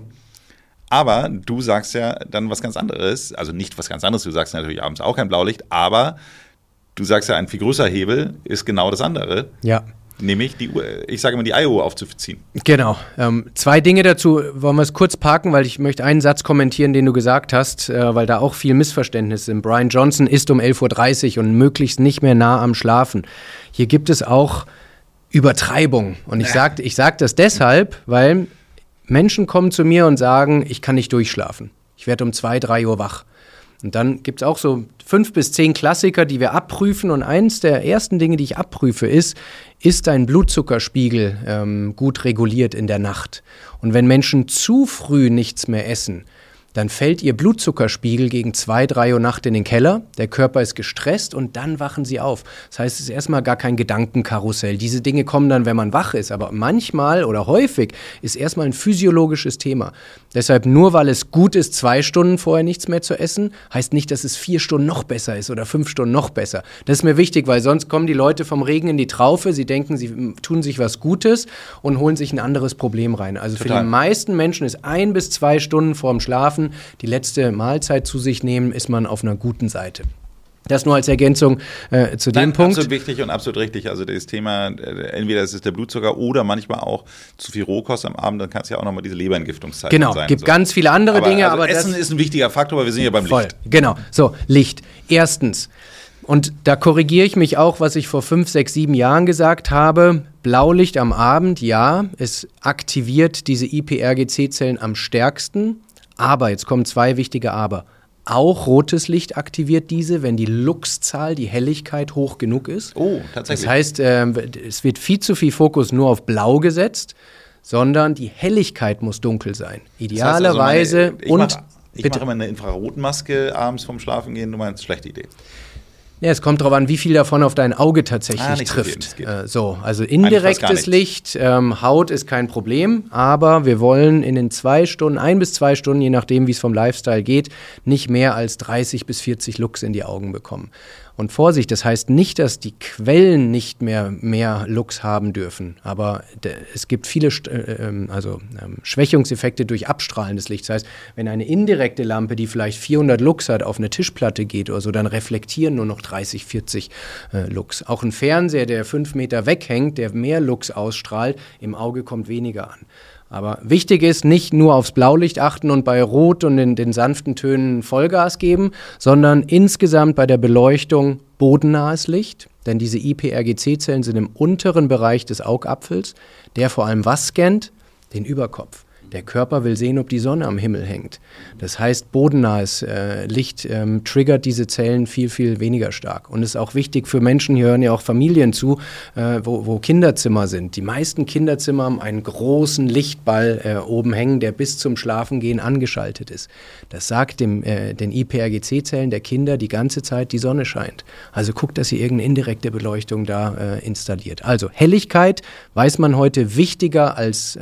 Aber du sagst ja dann was ganz anderes. Also nicht was ganz anderes, du sagst natürlich abends auch kein Blaulicht, aber du sagst ja, ein viel größerer Hebel ist genau das andere. Ja. Nämlich die Eieruhr aufzuziehen. Genau. 2 Dinge dazu. Wollen wir es kurz parken, weil ich möchte einen Satz kommentieren, den du gesagt hast, weil da auch viel Missverständnis sind. Brian Johnson isst um 11.30 Uhr und möglichst nicht mehr nah am Schlafen. Hier gibt es auch Übertreibung. Und ich sag das deshalb, weil Menschen kommen zu mir und sagen, ich kann nicht durchschlafen. Ich werde um 2, 3 Uhr wach. Und dann gibt es auch so 5 bis 10 Klassiker, die wir abprüfen. Und eins der ersten Dinge, die ich abprüfe, ist dein Blutzuckerspiegel gut reguliert in der Nacht? Und wenn Menschen zu früh nichts mehr essen, dann fällt ihr Blutzuckerspiegel gegen 2, 3 Uhr Nacht in den Keller, der Körper ist gestresst und dann wachen sie auf. Das heißt, es ist erstmal gar kein Gedankenkarussell. Diese Dinge kommen dann, wenn man wach ist, aber manchmal oder häufig ist erstmal ein physiologisches Thema. Deshalb nur, weil es gut ist, 2 Stunden vorher nichts mehr zu essen, heißt nicht, dass es 4 Stunden noch besser ist oder 5 Stunden noch besser. Das ist mir wichtig, weil sonst kommen die Leute vom Regen in die Traufe, sie denken, sie tun sich was Gutes und holen sich ein anderes Problem rein. Also Total. Für die meisten Menschen ist 1 bis 2 Stunden vorm Schlafen die letzte Mahlzeit zu sich nehmen, ist man auf einer guten Seite. Das nur als Ergänzung zu dem Punkt. Absolut wichtig und absolut richtig. Also das Thema, entweder es ist der Blutzucker oder manchmal auch zu viel Rohkost am Abend, dann kann es ja auch nochmal diese Leberentgiftungszeit sein. Genau, gibt ganz viele andere Dinge. Also aber Essen ist ein wichtiger Faktor, aber wir sind ja beim Licht. Genau, so, Licht. Erstens, und da korrigiere ich mich auch, was ich vor 5, 6, 7 Jahren gesagt habe. Blaulicht am Abend, ja, es aktiviert diese IPRGC-Zellen am stärksten. Aber, jetzt kommen 2 wichtige Aber. Auch rotes Licht aktiviert diese, wenn die Luxzahl, die Helligkeit hoch genug ist. Oh, tatsächlich. Das heißt, es wird viel zu viel Fokus nur auf Blau gesetzt, sondern die Helligkeit muss dunkel sein. Idealerweise. Ich mache immer eine Infrarotmaske abends vorm Schlafengehen, du meinst, schlechte Idee. Ja, es kommt darauf an, wie viel davon auf dein Auge tatsächlich trifft. Also indirektes Licht, Haut ist kein Problem, aber wir wollen in den 2 Stunden, 1 bis 2 Stunden, je nachdem, wie es vom Lifestyle geht, nicht mehr als 30 bis 40 Lux in die Augen bekommen. Und Vorsicht, das heißt nicht, dass die Quellen nicht mehr Lux haben dürfen, aber es gibt viele Schwächungseffekte durch Abstrahlen des Lichts. Das heißt, wenn eine indirekte Lampe, die vielleicht 400 Lux hat, auf eine Tischplatte geht oder so, dann reflektieren nur noch 30, 40 Lux. Auch ein Fernseher, der 5 Meter weghängt, der mehr Lux ausstrahlt, im Auge kommt weniger an. Aber wichtig ist, nicht nur aufs Blaulicht achten und bei Rot und in den sanften Tönen Vollgas geben, sondern insgesamt bei der Beleuchtung bodennahes Licht. Denn diese IPRGC-Zellen sind im unteren Bereich des Augapfels, der vor allem was scannt? Den Überkopf. Der Körper will sehen, ob die Sonne am Himmel hängt. Das heißt, bodennahes Licht triggert diese Zellen viel, viel weniger stark. Und es ist auch wichtig für Menschen, hier hören ja auch Familien zu, wo Kinderzimmer sind. Die meisten Kinderzimmer haben einen großen Lichtball oben hängen, der bis zum Schlafengehen angeschaltet ist. Das sagt den IPRGC-Zellen der Kinder die ganze Zeit, die Sonne scheint. Also guckt, dass ihr irgendeine indirekte Beleuchtung da installiert. Also Helligkeit weiß man heute wichtiger als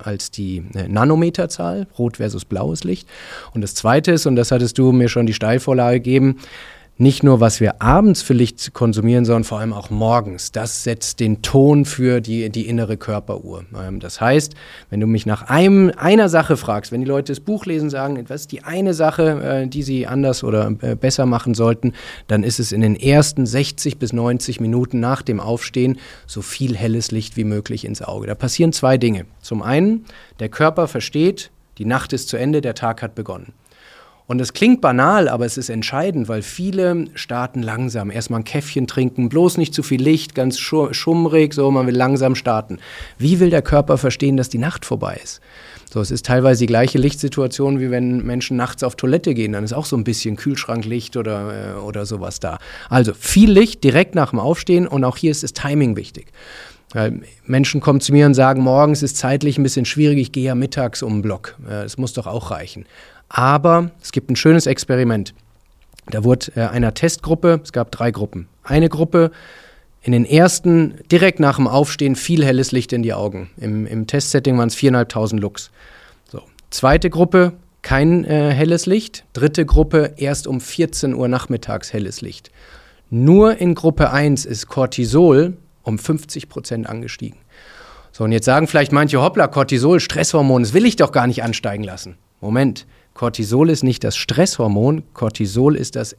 die Nanometerzahl, rot versus blaues Licht. Und das Zweite ist, und das hattest du mir schon die Steilvorlage gegeben, nicht nur, was wir abends für Licht konsumieren, sondern vor allem auch morgens. Das setzt den Ton für die innere Körperuhr. Das heißt, wenn du mich nach einer Sache fragst, wenn die Leute das Buch lesen, sagen, was ist die eine Sache, die sie anders oder besser machen sollten, dann ist es in den ersten 60 bis 90 Minuten nach dem Aufstehen so viel helles Licht wie möglich ins Auge. Da passieren zwei Dinge. Zum einen, der Körper versteht, die Nacht ist zu Ende, der Tag hat begonnen. Und es klingt banal, aber es ist entscheidend, weil viele starten langsam. Erstmal ein Käffchen trinken, bloß nicht zu viel Licht, ganz schummrig, so, man will langsam starten. Wie will der Körper verstehen, dass die Nacht vorbei ist? So, es ist teilweise die gleiche Lichtsituation, wie wenn Menschen nachts auf Toilette gehen. Dann ist auch so ein bisschen Kühlschranklicht oder sowas da. Also viel Licht direkt nach dem Aufstehen und auch hier ist das Timing wichtig. Menschen kommen zu mir und sagen, morgens ist zeitlich ein bisschen schwierig, ich gehe ja mittags um den Block. Das muss doch auch reichen. Aber es gibt ein schönes Experiment. Da wurde einer Testgruppe, es gab 3 Gruppen. Eine Gruppe, in den ersten, direkt nach dem Aufstehen, viel helles Licht in die Augen. Im Testsetting waren es 4.500 Lux. So. Zweite Gruppe, kein helles Licht. Dritte Gruppe, erst um 14 Uhr nachmittags helles Licht. Nur in Gruppe 1 ist Cortisol um 50% angestiegen. So, und jetzt sagen vielleicht manche, hoppla, Cortisol, Stresshormon, das will ich doch gar nicht ansteigen lassen. Moment, Cortisol ist nicht das Stresshormon, Cortisol ist das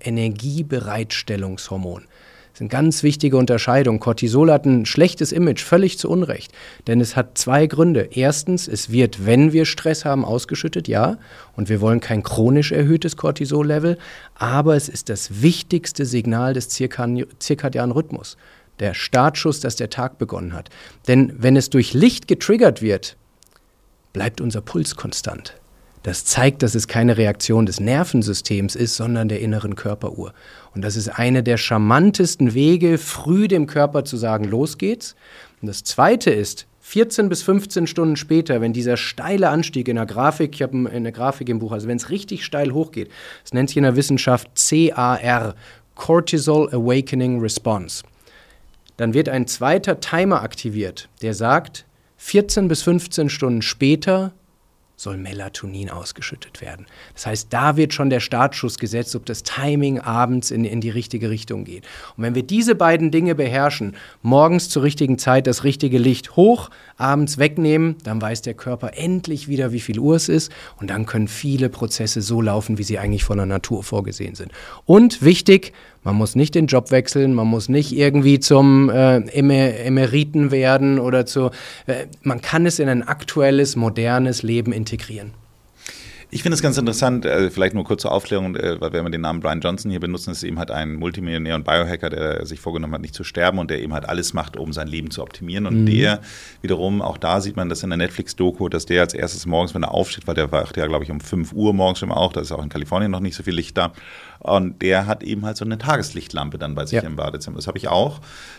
Energiebereitstellungshormon. Das ist eine ganz wichtige Unterscheidung. Cortisol hat ein schlechtes Image, völlig zu Unrecht. Denn es hat 2 Gründe. Erstens, es wird, wenn wir Stress haben, ausgeschüttet, ja. Und wir wollen kein chronisch erhöhtes Cortisol-Level. Aber es ist das wichtigste Signal des zirkadianen Rhythmus. Der Startschuss, dass der Tag begonnen hat. Denn wenn es durch Licht getriggert wird, bleibt unser Puls konstant. Das zeigt, dass es keine Reaktion des Nervensystems ist, sondern der inneren Körperuhr. Und das ist eine der charmantesten Wege, früh dem Körper zu sagen, los geht's. Und das Zweite ist, 14 bis 15 Stunden später, wenn dieser steile Anstieg in der Grafik, ich habe eine Grafik im Buch, also wenn es richtig steil hochgeht, das nennt sich in der Wissenschaft CAR, Cortisol Awakening Response. Dann wird ein zweiter Timer aktiviert, der sagt, 14 bis 15 Stunden später soll Melatonin ausgeschüttet werden. Das heißt, da wird schon der Startschuss gesetzt, ob das Timing abends in die richtige Richtung geht. Und wenn wir diese beiden Dinge beherrschen, morgens zur richtigen Zeit das richtige Licht hoch, abends wegnehmen, dann weiß der Körper endlich wieder, wie viel Uhr es ist und dann können viele Prozesse so laufen, wie sie eigentlich von der Natur vorgesehen sind. Und wichtig, man muss nicht den Job wechseln, man muss nicht irgendwie zum Emeriten werden oder man kann es in ein aktuelles, modernes Leben integrieren. Ich finde es ganz interessant, vielleicht nur kurz zur Aufklärung, weil wir immer den Namen Brian Johnson hier benutzen, ist eben halt ein Multimillionär und Biohacker, der sich vorgenommen hat, nicht zu sterben und der eben halt alles macht, um sein Leben zu optimieren. Und der wiederum, auch da sieht man das in der Netflix-Doku, dass der als erstes morgens, wenn er aufsteht, weil der wacht ja, glaube ich, um 5 Uhr morgens schon auch, da ist auch in Kalifornien noch nicht so viel Licht da. Und der hat eben halt so eine Tageslichtlampe dann bei sich im Badezimmer. Das habe ich auch,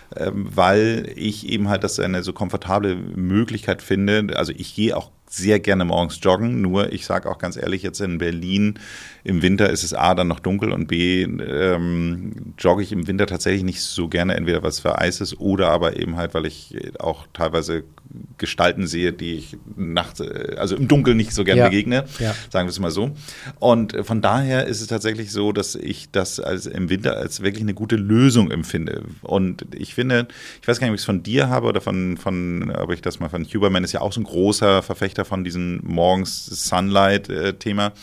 weil ich eben halt das eine so komfortable Möglichkeit finde. Also ich gehe auch sehr gerne morgens joggen, nur ich sage auch ganz ehrlich, jetzt in Berlin im Winter ist es A, dann noch dunkel und B, jogge ich im Winter tatsächlich nicht so gerne, entweder weil es für Eis ist oder aber eben halt, weil ich auch teilweise Gestalten sehe, die ich nachts, also im Dunkeln nicht so gerne begegne, sagen wir es mal so. Und von daher ist es tatsächlich so, dass ich das im Winter als wirklich eine gute Lösung empfinde. Und ich finde, ich weiß gar nicht, ob ich es von dir habe oder ob ich das mal von Huberman, ist ja auch so ein großer Verfechter von diesem Morgens-Sunlight-Thema.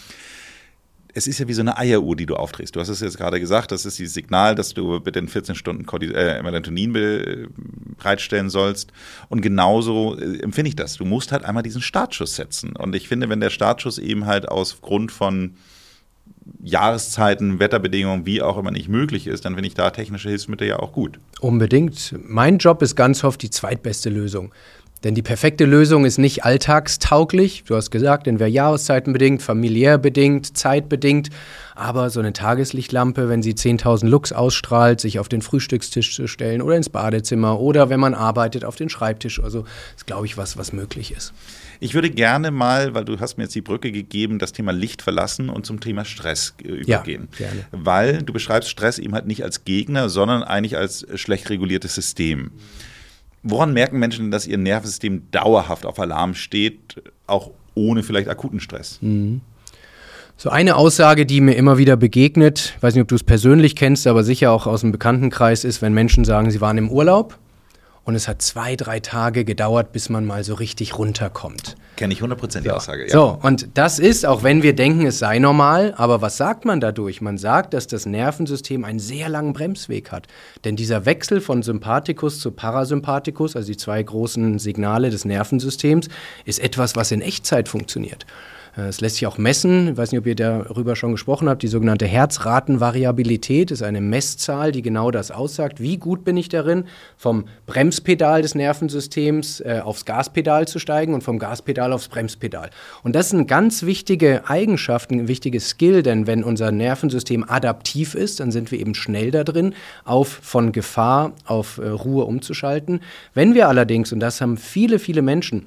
Es ist ja wie so eine Eieruhr, die du aufdrehst. Du hast es jetzt gerade gesagt, das ist dieses Signal, dass du bitte in 14 Stunden Melatonin bereitstellen sollst. Und genauso empfinde ich das. Du musst halt einmal diesen Startschuss setzen. Und ich finde, wenn der Startschuss eben halt aufgrund von Jahreszeiten, Wetterbedingungen, wie auch immer nicht möglich ist, dann finde ich da technische Hilfsmittel ja auch gut. Unbedingt. Mein Job ist ganz oft die zweitbeste Lösung. Denn die perfekte Lösung ist nicht alltagstauglich. Du hast gesagt, in Jahreszeiten bedingt, familiär bedingt, zeitbedingt. Aber so eine Tageslichtlampe, wenn sie 10.000 Lux ausstrahlt, sich auf den Frühstückstisch zu stellen oder ins Badezimmer oder wenn man arbeitet, auf den Schreibtisch. Also ist, glaube ich, was möglich ist. Ich würde gerne mal, weil du hast mir jetzt die Brücke gegeben, das Thema Licht verlassen und zum Thema Stress übergehen. Ja, gerne. Weil du beschreibst Stress eben halt nicht als Gegner, sondern eigentlich als schlecht reguliertes System. Woran merken Menschen, dass ihr Nervensystem dauerhaft auf Alarm steht, auch ohne vielleicht akuten Stress? So eine Aussage, die mir immer wieder begegnet, ich weiß nicht, ob du es persönlich kennst, aber sicher auch aus dem Bekanntenkreis ist, wenn Menschen sagen, sie waren im Urlaub und es hat 2-3 Tage gedauert, bis man mal so richtig runterkommt. Kenne ich 100% die Aussage, ja. So, und das ist, auch wenn wir denken, es sei normal, aber was sagt man dadurch? Man sagt, dass das Nervensystem einen sehr langen Bremsweg hat. Denn dieser Wechsel von Sympathikus zu Parasympathikus, also die 2 großen Signale des Nervensystems, ist etwas, was in Echtzeit funktioniert. Es lässt sich auch messen, ich weiß nicht, ob ihr darüber schon gesprochen habt, die sogenannte Herzratenvariabilität ist eine Messzahl, die genau das aussagt. Wie gut bin ich darin, vom Bremspedal des Nervensystems aufs Gaspedal zu steigen und vom Gaspedal aufs Bremspedal. Und das ist eine ganz wichtige Eigenschaft, ein wichtiges Skill, denn wenn unser Nervensystem adaptiv ist, dann sind wir eben schnell da drin, von Gefahr auf Ruhe umzuschalten. Wenn wir allerdings, und das haben viele, viele Menschen,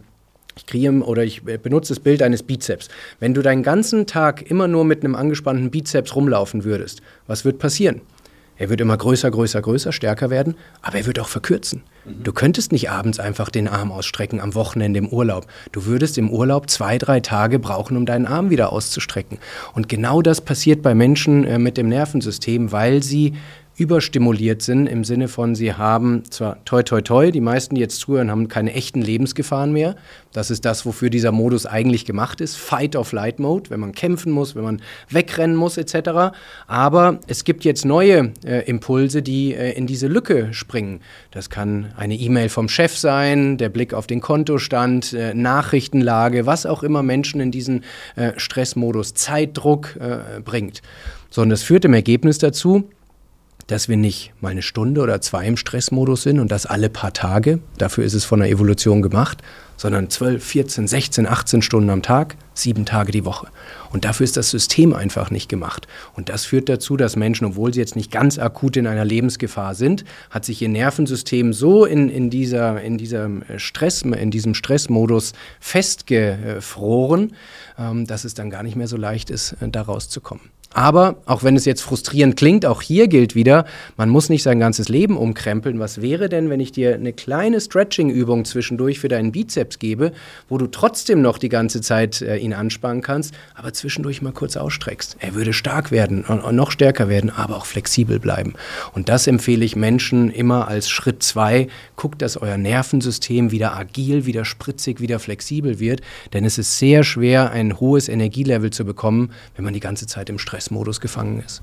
ich benutze das Bild eines Bizeps. Wenn du deinen ganzen Tag immer nur mit einem angespannten Bizeps rumlaufen würdest, was wird passieren? Er wird immer größer, größer, größer, stärker werden, aber er wird auch verkürzen. Du könntest nicht abends einfach den Arm ausstrecken am Wochenende im Urlaub. Du würdest im Urlaub 2-3 Tage brauchen, um deinen Arm wieder auszustrecken. Und genau das passiert bei Menschen mit dem Nervensystem, weil sie überstimuliert sind, im Sinne von, sie haben zwar toi toi toi, die meisten, die jetzt zuhören, haben keine echten Lebensgefahren mehr. Das ist das, wofür dieser Modus eigentlich gemacht ist, Fight-or-Flight-Mode, wenn man kämpfen muss, wenn man wegrennen muss etc. Aber es gibt jetzt neue Impulse, die in diese Lücke springen. Das kann eine E-Mail vom Chef sein, der Blick auf den Kontostand, Nachrichtenlage, was auch immer Menschen in diesen Stressmodus, Zeitdruck bringt. Sondern das führt im Ergebnis dazu, dass wir nicht mal 1 Stunde oder 2 im Stressmodus sind und das alle paar Tage, dafür ist es von der Evolution gemacht, sondern 12, 14, 16, 18 Stunden am Tag, 7 Tage die Woche. Und dafür ist das System einfach nicht gemacht. Und das führt dazu, dass Menschen, obwohl sie jetzt nicht ganz akut in einer Lebensgefahr sind, hat sich ihr Nervensystem so in diesem Stressmodus festgefroren, dass es dann gar nicht mehr so leicht ist, da rauszukommen. Aber, auch wenn es jetzt frustrierend klingt, auch hier gilt wieder, man muss nicht sein ganzes Leben umkrempeln. Was wäre denn, wenn ich dir eine kleine Stretching-Übung zwischendurch für deinen Bizeps gebe, wo du trotzdem noch die ganze Zeit ihn anspannen kannst, aber zwischendurch mal kurz ausstreckst? Er würde stark werden und noch stärker werden, aber auch flexibel bleiben. Und das empfehle ich Menschen immer als Schritt 2. Guckt, dass euer Nervensystem wieder agil, wieder spritzig, wieder flexibel wird. Denn es ist sehr schwer, ein hohes Energielevel zu bekommen, wenn man die ganze Zeit im Stressmodus gefangen ist.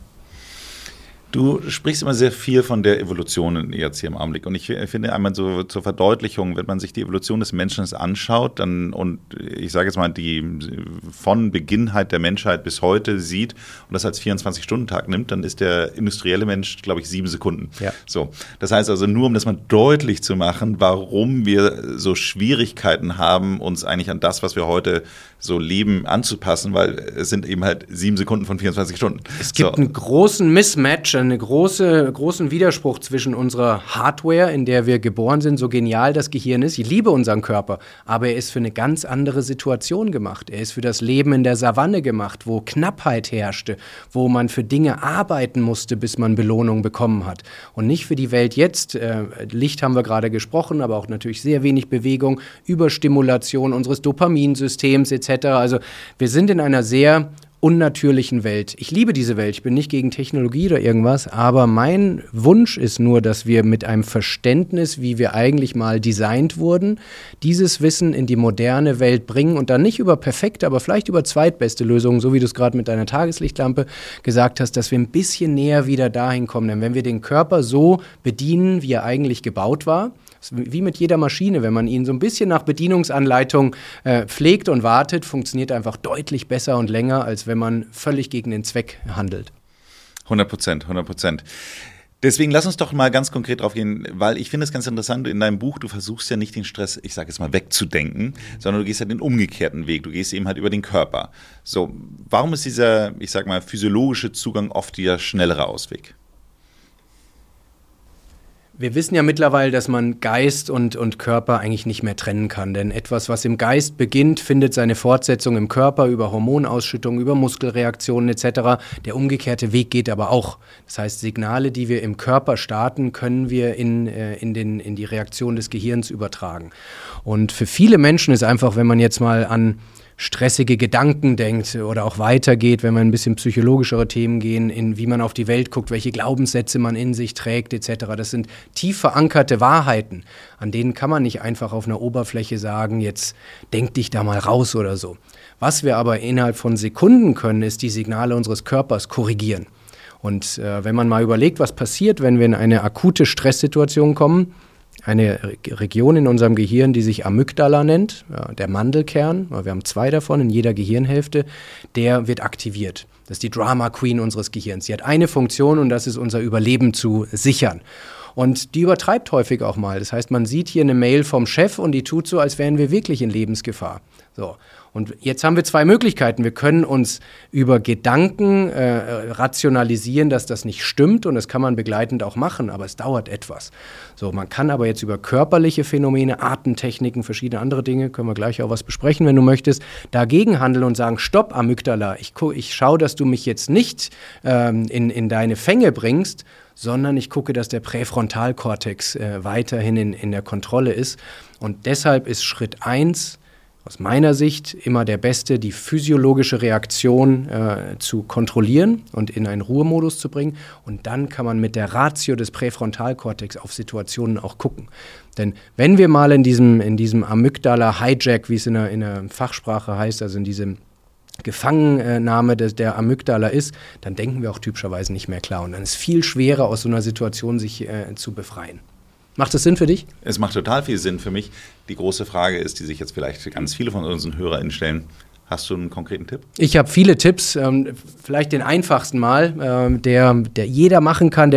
Du sprichst immer sehr viel von der Evolution jetzt hier im Augenblick. Und ich finde einmal so zur Verdeutlichung, wenn man sich die Evolution des Menschen anschaut, dann, und ich sage jetzt mal, die von Beginn halt der Menschheit bis heute sieht und das als 24-Stunden-Tag nimmt, dann ist der industrielle Mensch, glaube ich, 7 Sekunden. Ja. So. Das heißt also, nur um das mal deutlich zu machen, warum wir so Schwierigkeiten haben, uns eigentlich an das, was wir heute so leben, anzupassen, weil es sind eben halt 7 Sekunden von 24 Stunden. Es gibt einen großen Mismatch, einen großen Widerspruch zwischen unserer Hardware, in der wir geboren sind, so genial das Gehirn ist. Ich liebe unseren Körper, aber er ist für eine ganz andere Situation gemacht. Er ist für das Leben in der Savanne gemacht, wo Knappheit herrschte, wo man für Dinge arbeiten musste, bis man Belohnung bekommen hat. Und nicht für die Welt jetzt. Licht haben wir gerade gesprochen, aber auch natürlich sehr wenig Bewegung, Überstimulation unseres Dopaminsystems etc. Also wir sind in einer sehr unnatürlichen Welt. Ich liebe diese Welt, ich bin nicht gegen Technologie oder irgendwas, aber mein Wunsch ist nur, dass wir mit einem Verständnis, wie wir eigentlich mal designt wurden, dieses Wissen in die moderne Welt bringen und dann nicht über perfekte, aber vielleicht über zweitbeste Lösungen, so wie du es gerade mit deiner Tageslichtlampe gesagt hast, dass wir ein bisschen näher wieder dahin kommen. Denn wenn wir den Körper so bedienen, wie er eigentlich gebaut war, wie mit jeder Maschine, wenn man ihn so ein bisschen nach Bedienungsanleitung pflegt und wartet, funktioniert er einfach deutlich besser und länger, als wenn man völlig gegen den Zweck handelt. 100%. Deswegen lass uns doch mal ganz konkret drauf gehen, weil ich finde es ganz interessant, in deinem Buch, du versuchst ja nicht den Stress, ich sage jetzt mal, wegzudenken, sondern du gehst ja den umgekehrten Weg, du gehst eben halt über den Körper. So, warum ist dieser, ich sag mal, physiologische Zugang oft der schnellere Ausweg? Wir wissen ja mittlerweile, dass man Geist und Körper eigentlich nicht mehr trennen kann. Denn etwas, was im Geist beginnt, findet seine Fortsetzung im Körper über Hormonausschüttung, über Muskelreaktionen etc. Der umgekehrte Weg geht aber auch. Das heißt, Signale, die wir im Körper starten, können wir in die Reaktion des Gehirns übertragen. Und für viele Menschen ist einfach, wenn man jetzt mal an stressige Gedanken denkt oder auch weitergeht, wenn man ein bisschen psychologischere Themen gehen, in wie man auf die Welt guckt, welche Glaubenssätze man in sich trägt etc. Das sind tief verankerte Wahrheiten, an denen kann man nicht einfach auf einer Oberfläche sagen, jetzt denk dich da mal raus oder so. Was wir aber innerhalb von Sekunden können, ist die Signale unseres Körpers korrigieren. Und wenn man mal überlegt, was passiert, wenn wir in eine akute Stresssituation kommen, eine Region in unserem Gehirn, die sich Amygdala nennt, der Mandelkern, wir haben 2 davon in jeder Gehirnhälfte, der wird aktiviert. Das ist die Drama Queen unseres Gehirns. Sie hat eine Funktion und das ist unser Überleben zu sichern. Und die übertreibt häufig auch mal. Das heißt, man sieht hier eine Mail vom Chef und die tut so, als wären wir wirklich in Lebensgefahr. So. Und jetzt haben wir 2 Möglichkeiten. Wir können uns über Gedanken rationalisieren, dass das nicht stimmt und das kann man begleitend auch machen, aber es dauert etwas. So, man kann aber jetzt über körperliche Phänomene, Atemtechniken, verschiedene andere Dinge, können wir gleich auch was besprechen, wenn du möchtest, dagegen handeln und sagen, stopp Amygdala, ich schaue, dass du mich jetzt nicht in deine Fänge bringst, sondern ich gucke, dass der Präfrontalkortex weiterhin in der Kontrolle ist. Und deshalb ist Schritt 1 aus meiner Sicht immer der beste, die physiologische Reaktion zu kontrollieren und in einen Ruhemodus zu bringen. Und dann kann man mit der Ratio des Präfrontalkortex auf Situationen auch gucken. Denn wenn wir mal in diesem Amygdala-Hijack, wie es in der Fachsprache heißt, also in diesem Gefangennahme der Amygdala ist, dann denken wir auch typischerweise nicht mehr klar. Und dann ist es viel schwerer, aus so einer Situation sich zu befreien. Macht das Sinn für dich? Es macht total viel Sinn für mich. Die große Frage ist, die sich jetzt vielleicht ganz viele von unseren HörerInnen stellen. Hast du einen konkreten Tipp? Ich habe viele Tipps. Vielleicht den einfachsten mal, der jeder machen kann.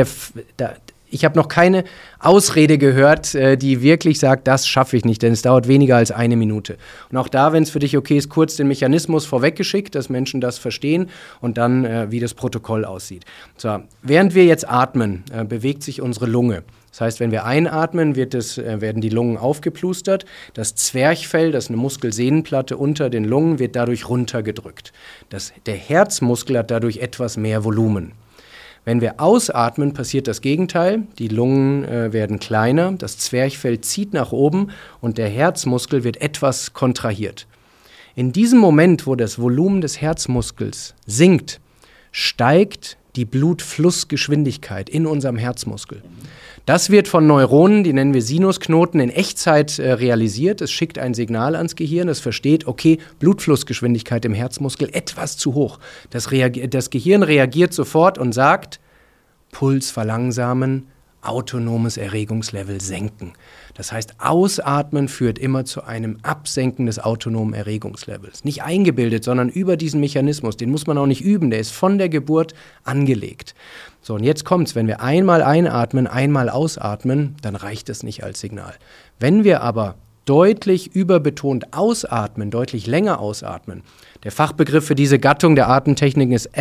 Ich habe noch keine Ausrede gehört, die wirklich sagt, das schaffe ich nicht, denn es dauert weniger als 1 Minute. Und auch da, wenn es für dich okay ist, kurz den Mechanismus vorweggeschickt, dass Menschen das verstehen und dann, wie das Protokoll aussieht. So, während wir jetzt atmen, bewegt sich unsere Lunge. Das heißt, wenn wir einatmen, werden die Lungen aufgeplustert. Das Zwerchfell, das ist eine Muskelsehnenplatte unter den Lungen, wird dadurch runtergedrückt. Der Herzmuskel hat dadurch etwas mehr Volumen. Wenn wir ausatmen, passiert das Gegenteil. Die Lungen werden kleiner, das Zwerchfell zieht nach oben und der Herzmuskel wird etwas kontrahiert. In diesem Moment, wo das Volumen des Herzmuskels sinkt, steigt die Blutflussgeschwindigkeit in unserem Herzmuskel. Das wird von Neuronen, die nennen wir Sinusknoten, in Echtzeit realisiert. Es schickt ein Signal ans Gehirn, es versteht, okay, Blutflussgeschwindigkeit im Herzmuskel etwas zu hoch. Das Gehirn reagiert sofort und sagt, Puls verlangsamen, autonomes Erregungslevel senken. Das heißt, Ausatmen führt immer zu einem Absenken des autonomen Erregungslevels. Nicht eingebildet, sondern über diesen Mechanismus. Den muss man auch nicht üben, der ist von der Geburt angelegt. So, und jetzt kommt's, wenn wir einmal einatmen, einmal ausatmen, dann reicht es nicht als Signal. Wenn wir aber deutlich überbetont ausatmen, deutlich länger ausatmen, der Fachbegriff für diese Gattung der Atemtechniken ist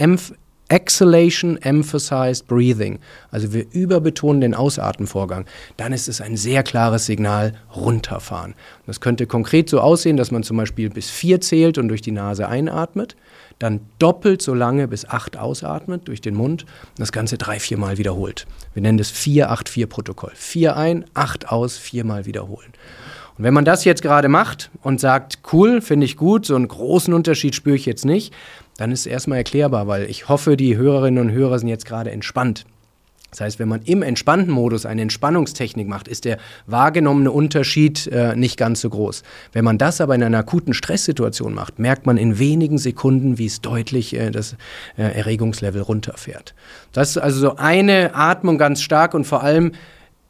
Exhalation Emphasized Breathing. Also wir überbetonen den Ausatmenvorgang. Dann ist es ein sehr klares Signal, runterfahren. Und das könnte konkret so aussehen, dass man zum Beispiel bis 4 zählt und durch die Nase einatmet, dann doppelt so lange bis 8 ausatmet durch den Mund und das Ganze 3-4 Mal wiederholt. Wir nennen das 4-8-4-Protokoll. 4 ein, 8 aus, 4 Mal wiederholen. Und wenn man das jetzt gerade macht und sagt, cool, finde ich gut, so einen großen Unterschied spüre ich jetzt nicht, dann ist es erstmal erklärbar, weil ich hoffe, die Hörerinnen und Hörer sind jetzt gerade entspannt. Das heißt, wenn man im entspannten Modus eine Entspannungstechnik macht, ist der wahrgenommene Unterschied nicht ganz so groß. Wenn man das aber in einer akuten Stresssituation macht, merkt man in wenigen Sekunden, wie es deutlich das Erregungslevel runterfährt. Das ist also so eine Atmung ganz stark und vor allem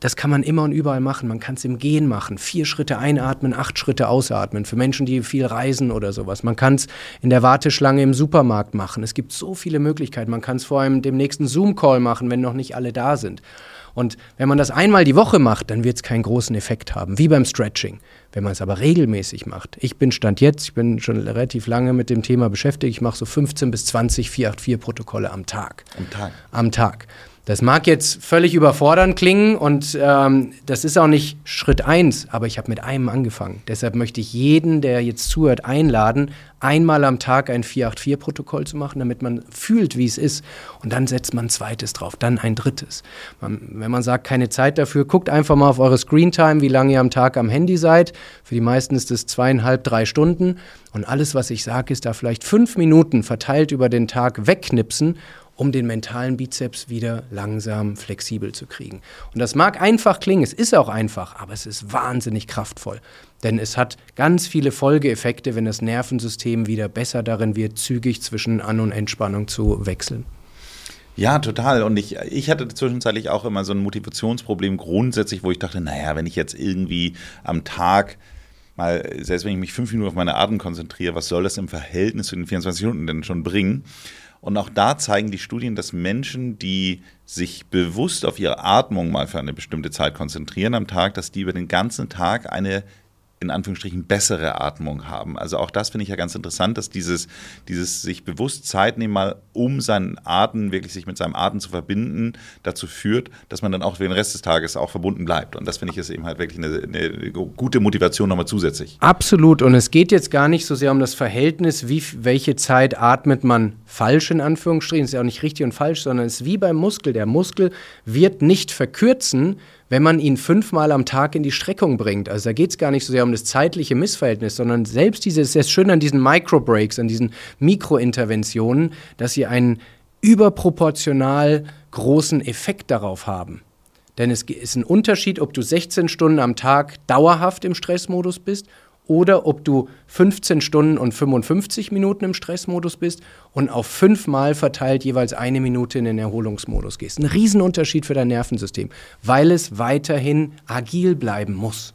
das kann man immer und überall machen. Man kann es im Gehen machen. 4 Schritte einatmen, 8 Schritte ausatmen. Für Menschen, die viel reisen oder sowas. Man kann es in der Warteschlange im Supermarkt machen. Es gibt so viele Möglichkeiten. Man kann es vor allem dem nächsten Zoom-Call machen, wenn noch nicht alle da sind. Und wenn man das einmal die Woche macht, dann wird es keinen großen Effekt haben, wie beim Stretching. Wenn man es aber regelmäßig macht. Ich bin schon relativ lange mit dem Thema beschäftigt. Ich mache so 15 bis 20 484-Protokolle am Tag. Am Tag. Das mag jetzt völlig überfordernd klingen und das ist auch nicht Schritt 1, aber ich habe mit einem angefangen. Deshalb möchte ich jeden, der jetzt zuhört, einladen, einmal am Tag ein 484-Protokoll zu machen, damit man fühlt, wie es ist. Und dann setzt man ein zweites drauf, dann ein drittes. Wenn man sagt, keine Zeit dafür, guckt einfach mal auf eure Screentime, wie lange ihr am Tag am Handy seid. Für die meisten ist es 2,5, 3 Stunden. Und alles, was ich sage, ist da vielleicht 5 Minuten verteilt über den Tag wegknipsen, um den mentalen Bizeps wieder langsam flexibel zu kriegen. Und das mag einfach klingen, es ist auch einfach, aber es ist wahnsinnig kraftvoll. Denn es hat ganz viele Folgeeffekte, wenn das Nervensystem wieder besser darin wird, zügig zwischen An- und Entspannung zu wechseln. Ja, total. Und ich hatte zwischenzeitlich auch immer so ein Motivationsproblem grundsätzlich, wo ich dachte, naja, wenn ich jetzt irgendwie am Tag mal, selbst wenn ich mich 5 Minuten auf meine Atem konzentriere, was soll das im Verhältnis zu den 24 Minuten denn schon bringen? Und auch da zeigen die Studien, dass Menschen, die sich bewusst auf ihre Atmung mal für eine bestimmte Zeit konzentrieren am Tag, dass die über den ganzen Tag eine, in Anführungsstrichen, bessere Atmung haben. Also auch das finde ich ja ganz interessant, dass dieses sich bewusst Zeit nehmen, mal um seinen Atem, wirklich sich mit seinem Atem zu verbinden, dazu führt, dass man dann auch für den Rest des Tages auch verbunden bleibt. Und das finde ich ist eben halt wirklich eine gute Motivation nochmal zusätzlich. Absolut. Und es geht jetzt gar nicht so sehr um das Verhältnis, welche Zeit atmet man falsch in Anführungsstrichen. Das ist ja auch nicht richtig und falsch, sondern es ist wie beim Muskel. Der Muskel wird nicht verkürzen, wenn man ihn 5-mal am Tag in die Streckung bringt. Also da geht es gar nicht so sehr um das zeitliche Missverhältnis, sondern selbst es ist schön an diesen Microbreaks, an diesen Mikrointerventionen, dass sie einen überproportional großen Effekt darauf haben. Denn es ist ein Unterschied, ob du 16 Stunden am Tag dauerhaft im Stressmodus bist oder ob du 15 Stunden und 55 Minuten im Stressmodus bist und auf 5-mal verteilt jeweils 1 Minute in den Erholungsmodus gehst. Ein Riesenunterschied für dein Nervensystem, weil es weiterhin agil bleiben muss.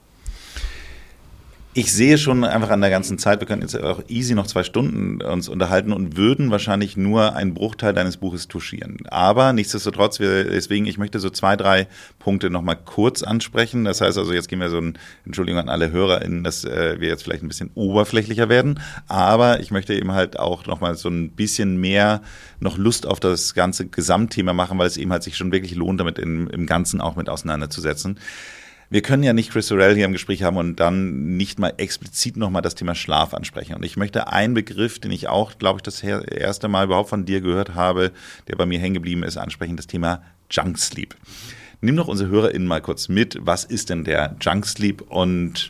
Ich sehe schon einfach an der ganzen Zeit, wir können jetzt auch easy noch 2 Stunden uns unterhalten und würden wahrscheinlich nur einen Bruchteil deines Buches touchieren. Aber nichtsdestotrotz, ich möchte so 2, 3 Punkte nochmal kurz ansprechen. Das heißt also, jetzt gehen wir Entschuldigung an alle HörerInnen, dass wir jetzt vielleicht ein bisschen oberflächlicher werden. Aber ich möchte eben halt auch nochmal so ein bisschen mehr noch Lust auf das ganze Gesamtthema machen, weil es eben halt sich schon wirklich lohnt, damit im Ganzen auch mit auseinanderzusetzen. Wir können ja nicht Chris Sorrell hier im Gespräch haben und dann nicht mal explizit nochmal das Thema Schlaf ansprechen. Und ich möchte einen Begriff, den ich auch, glaube ich, das erste Mal überhaupt von dir gehört habe, der bei mir hängen geblieben ist, ansprechen, das Thema Junk Sleep. Nimm doch unsere HörerInnen mal kurz mit. Was ist denn der Junk Sleep und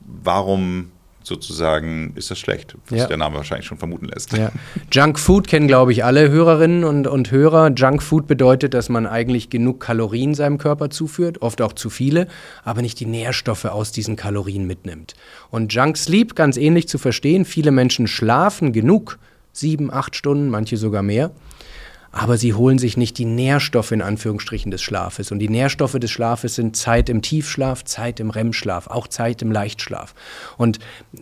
warum sozusagen ist das schlecht, was der Name wahrscheinlich schon vermuten lässt. Ja. Junk Food kennen, glaube ich, alle Hörerinnen und Hörer. Junk Food bedeutet, dass man eigentlich genug Kalorien seinem Körper zuführt, oft auch zu viele, aber nicht die Nährstoffe aus diesen Kalorien mitnimmt. Und Junk Sleep, ganz ähnlich zu verstehen, viele Menschen schlafen genug, 7, 8 Stunden, manche sogar mehr. Aber sie holen sich nicht die Nährstoffe in Anführungsstrichen des Schlafes. Und die Nährstoffe des Schlafes sind Zeit im Tiefschlaf, Zeit im REM-Schlaf, auch Zeit im Leichtschlaf. Und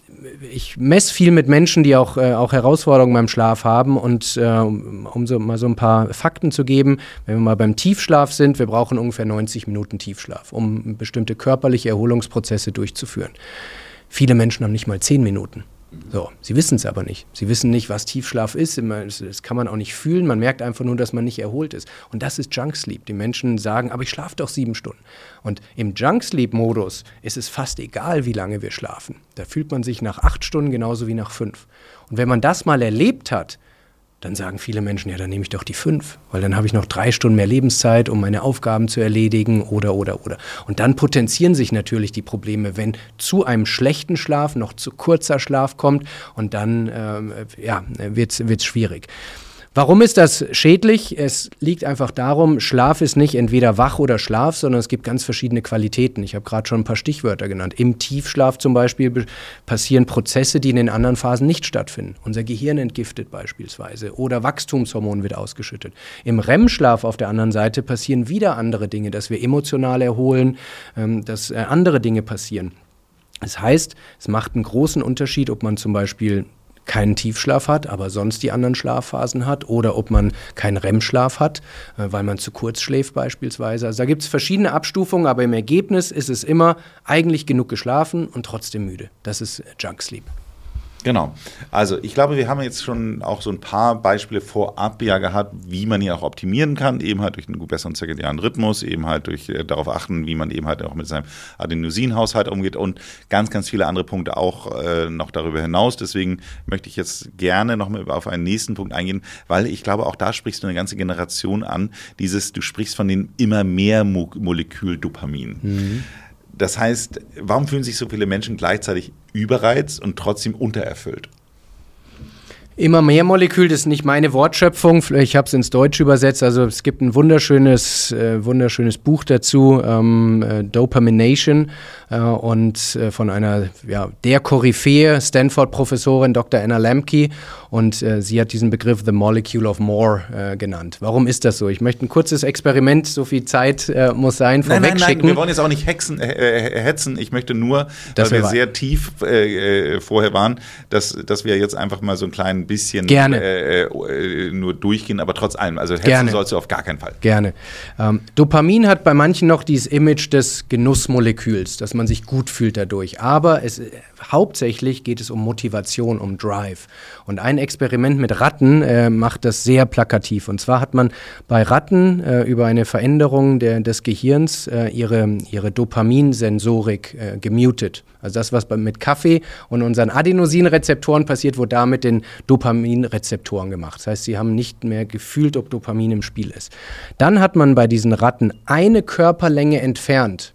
ich messe viel mit Menschen, die auch Herausforderungen beim Schlaf haben. Und um mal so ein paar Fakten zu geben, wenn wir mal beim Tiefschlaf sind, wir brauchen ungefähr 90 Minuten Tiefschlaf, um bestimmte körperliche Erholungsprozesse durchzuführen. Viele Menschen haben nicht mal 10 Minuten. So, sie wissen es aber nicht. Sie wissen nicht, was Tiefschlaf ist. Das kann man auch nicht fühlen. Man merkt einfach nur, dass man nicht erholt ist. Und das ist Junk Sleep. Die Menschen sagen, aber ich schlafe doch 7 Stunden. Und im Junk Sleep-Modus ist es fast egal, wie lange wir schlafen. Da fühlt man sich nach 8 Stunden genauso wie nach 5. Und wenn man das mal erlebt hat, dann sagen viele Menschen, ja, dann nehme ich doch die 5, weil dann habe ich noch 3 Stunden mehr Lebenszeit, um meine Aufgaben zu erledigen oder. Und dann potenzieren sich natürlich die Probleme, wenn zu einem schlechten Schlaf noch zu kurzer Schlaf kommt und dann wird's schwierig. Warum ist das schädlich? Es liegt einfach darum, Schlaf ist nicht entweder wach oder Schlaf, sondern es gibt ganz verschiedene Qualitäten. Ich habe gerade schon ein paar Stichwörter genannt. Im Tiefschlaf zum Beispiel passieren Prozesse, die in den anderen Phasen nicht stattfinden. Unser Gehirn entgiftet beispielsweise oder Wachstumshormon wird ausgeschüttet. Im REM-Schlaf auf der anderen Seite passieren wieder andere Dinge, dass wir emotional erholen, dass andere Dinge passieren. Das heißt, es macht einen großen Unterschied, ob man zum Beispiel keinen Tiefschlaf hat, aber sonst die anderen Schlafphasen hat oder ob man keinen REM-Schlaf hat, weil man zu kurz schläft beispielsweise. Also da gibt es verschiedene Abstufungen, aber im Ergebnis ist es immer eigentlich genug geschlafen und trotzdem müde. Das ist Junk Sleep. Genau. Also ich glaube, wir haben jetzt schon auch so ein paar Beispiele vorab ja gehabt, wie man ihn auch optimieren kann, eben halt durch einen besseren zirkadianen Rhythmus, eben halt durch darauf achten, wie man eben halt auch mit seinem Adenosinhaushalt umgeht und ganz, ganz viele andere Punkte auch noch darüber hinaus. Deswegen möchte ich jetzt gerne noch mal auf einen nächsten Punkt eingehen, weil ich glaube, auch da sprichst du eine ganze Generation an, du sprichst von dem immer mehr Molekül Dopamin. Mhm. Das heißt, warum fühlen sich so viele Menschen gleichzeitig überreizt und trotzdem untererfüllt? Immer mehr Molekül, das ist nicht meine Wortschöpfung, ich habe es ins Deutsche übersetzt, also es gibt ein wunderschönes Buch dazu, Dopamination, und von einer der Koryphäe, Stanford-Professorin Dr. Anna Lembke, und sie hat diesen Begriff The Molecule of More genannt. Warum ist das so? Ich möchte ein kurzes Experiment, so viel Zeit muss sein, vorwegschicken. Nein, wir wollen jetzt auch nicht hetzen, ich möchte nur, weil wir sehr tief vorher waren, dass wir jetzt einfach mal so ein kleines bisschen nur durchgehen, aber trotz allem, also hetzen sollst du auf gar keinen Fall. Gerne. Dopamin hat bei manchen noch dieses Image des Genussmoleküls, dass man sich gut fühlt dadurch, aber hauptsächlich geht es um Motivation, um Drive. Und ein Experiment mit Ratten macht das sehr plakativ. Und zwar hat man bei Ratten über eine Veränderung des Gehirns ihre Dopaminsensorik gemutet. Also das, was mit Kaffee und unseren Adenosinrezeptoren passiert, wurde da mit den Dopaminrezeptoren gemacht. Das heißt, sie haben nicht mehr gefühlt, ob Dopamin im Spiel ist. Dann hat man bei diesen Ratten eine Körperlänge entfernt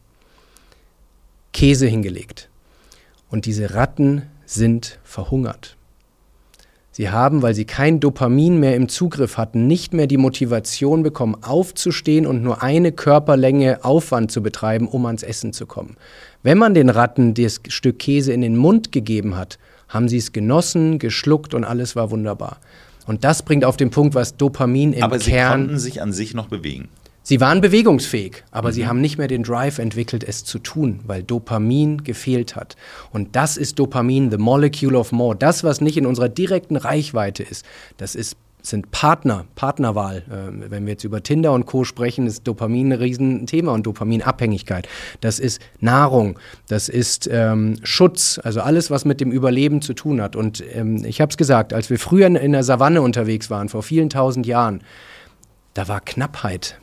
Käse hingelegt. Und diese Ratten sind verhungert. Sie haben, weil sie kein Dopamin mehr im Zugriff hatten, nicht mehr die Motivation bekommen, aufzustehen und nur eine Körperlänge Aufwand zu betreiben, um ans Essen zu kommen. Wenn man den Ratten das Stück Käse in den Mund gegeben hat, haben sie es genossen, geschluckt und alles war wunderbar. Und das bringt auf den Punkt, was Dopamin im Kern... Aber sie konnten sich an sich noch bewegen. Sie waren bewegungsfähig, aber sie haben nicht mehr den Drive entwickelt, es zu tun, weil Dopamin gefehlt hat. Und das ist Dopamin, the molecule of more. Das, was nicht in unserer direkten Reichweite ist, sind Partnerwahl. Wenn wir jetzt über Tinder und Co. sprechen, ist Dopamin ein Riesenthema und Dopaminabhängigkeit. Das ist Nahrung, das ist Schutz, also alles, was mit dem Überleben zu tun hat. Und ich habe es gesagt, als wir früher in der Savanne unterwegs waren, vor vielen tausend Jahren, da war Knappheit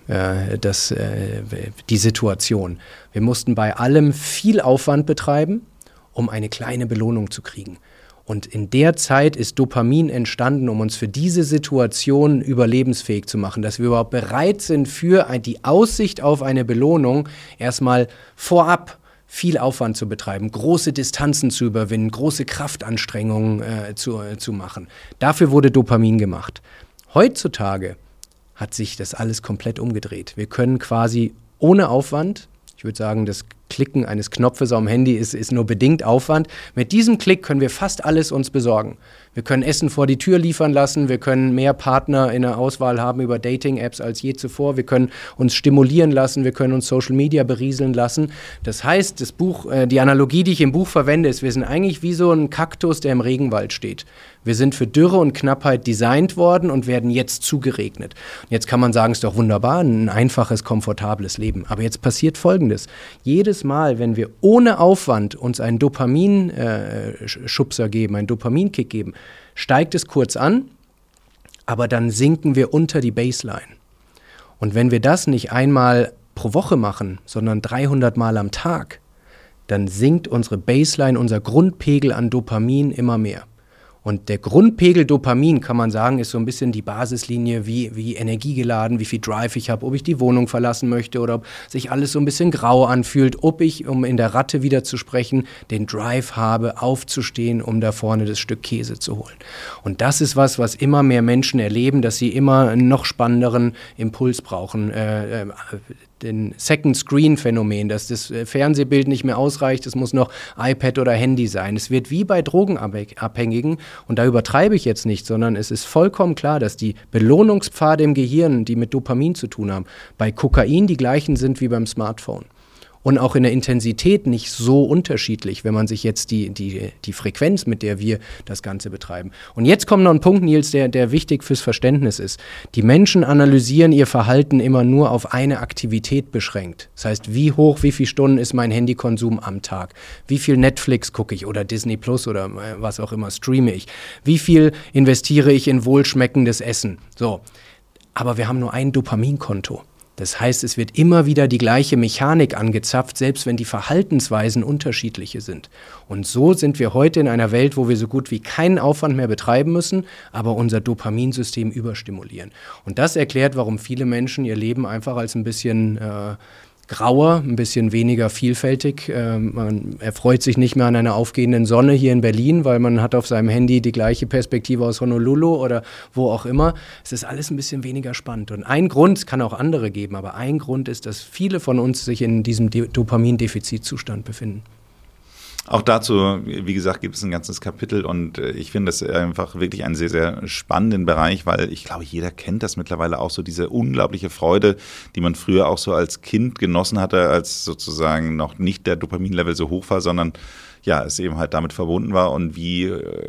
die Situation. Wir mussten bei allem viel Aufwand betreiben, um eine kleine Belohnung zu kriegen. Und in der Zeit ist Dopamin entstanden, um uns für diese Situation überlebensfähig zu machen, dass wir überhaupt bereit sind, für die Aussicht auf eine Belohnung erstmal vorab viel Aufwand zu betreiben, große Distanzen zu überwinden, große Kraftanstrengungen zu machen. Dafür wurde Dopamin gemacht. Heutzutage hat sich das alles komplett umgedreht. Wir können quasi ohne Aufwand, ich würde sagen, das Klicken eines Knopfes am Handy ist nur bedingt Aufwand. Mit diesem Klick können wir fast alles uns besorgen. Wir können Essen vor die Tür liefern lassen, wir können mehr Partner in der Auswahl haben über Dating-Apps als je zuvor, wir können uns stimulieren lassen, wir können uns Social Media berieseln lassen. Das heißt, das Buch, die Analogie, die ich im Buch verwende, ist, wir sind eigentlich wie so ein Kaktus, der im Regenwald steht. Wir sind für Dürre und Knappheit designt worden und werden jetzt zugeregnet. Und jetzt kann man sagen, ist doch wunderbar, ein einfaches, komfortables Leben. Aber jetzt passiert Folgendes. Jedes Mal, wenn wir ohne Aufwand uns einen Dopaminschubser geben, einen Dopaminkick geben, steigt es kurz an, aber dann sinken wir unter die Baseline. Und wenn wir das nicht einmal pro Woche machen, sondern 300 Mal am Tag, dann sinkt unsere Baseline, unser Grundpegel an Dopamin immer mehr. Und der Grundpegel Dopamin, kann man sagen, ist so ein bisschen die Basislinie, wie energiegeladen, wie viel Drive ich habe, ob ich die Wohnung verlassen möchte oder ob sich alles so ein bisschen grau anfühlt, ob ich, um in der Ratte wieder zu sprechen, den Drive habe, aufzustehen, um da vorne das Stück Käse zu holen. Und das ist was immer mehr Menschen erleben, dass sie immer einen noch spannenderen Impuls brauchen, den Second-Screen-Phänomen, dass das Fernsehbild nicht mehr ausreicht, es muss noch iPad oder Handy sein. Es wird wie bei Drogenabhängigen, und da übertreibe ich jetzt nicht, sondern es ist vollkommen klar, dass die Belohnungspfade im Gehirn, die mit Dopamin zu tun haben, bei Kokain die gleichen sind wie beim Smartphone. Und auch in der Intensität nicht so unterschiedlich, wenn man sich jetzt die Frequenz, mit der wir das Ganze betreiben. Und jetzt kommt noch ein Punkt, Nils, der wichtig fürs Verständnis ist. Die Menschen analysieren ihr Verhalten immer nur auf eine Aktivität beschränkt. Das heißt, wie viel Stunden ist mein Handykonsum am Tag? Wie viel Netflix gucke ich oder Disney Plus oder was auch immer streame ich? Wie viel investiere ich in wohlschmeckendes Essen? So. Aber wir haben nur ein Dopaminkonto. Das heißt, es wird immer wieder die gleiche Mechanik angezapft, selbst wenn die Verhaltensweisen unterschiedliche sind. Und so sind wir heute in einer Welt, wo wir so gut wie keinen Aufwand mehr betreiben müssen, aber unser Dopaminsystem überstimulieren. Und das erklärt, warum viele Menschen ihr Leben einfach als ein bisschen grauer, ein bisschen weniger vielfältig. Man erfreut sich nicht mehr an einer aufgehenden Sonne hier in Berlin, weil man hat auf seinem Handy die gleiche Perspektive aus Honolulu oder wo auch immer. Es ist alles ein bisschen weniger spannend. Und ein Grund, es kann auch andere geben, aber ein Grund ist, dass viele von uns sich in diesem Dopamindefizitzustand befinden. Auch dazu, wie gesagt, gibt es ein ganzes Kapitel und ich finde das einfach wirklich einen sehr, sehr spannenden Bereich, weil ich glaube, jeder kennt das mittlerweile auch, so diese unglaubliche Freude, die man früher auch so als Kind genossen hatte, als sozusagen noch nicht der Dopaminlevel so hoch war, sondern ja, es eben halt damit verbunden war und wie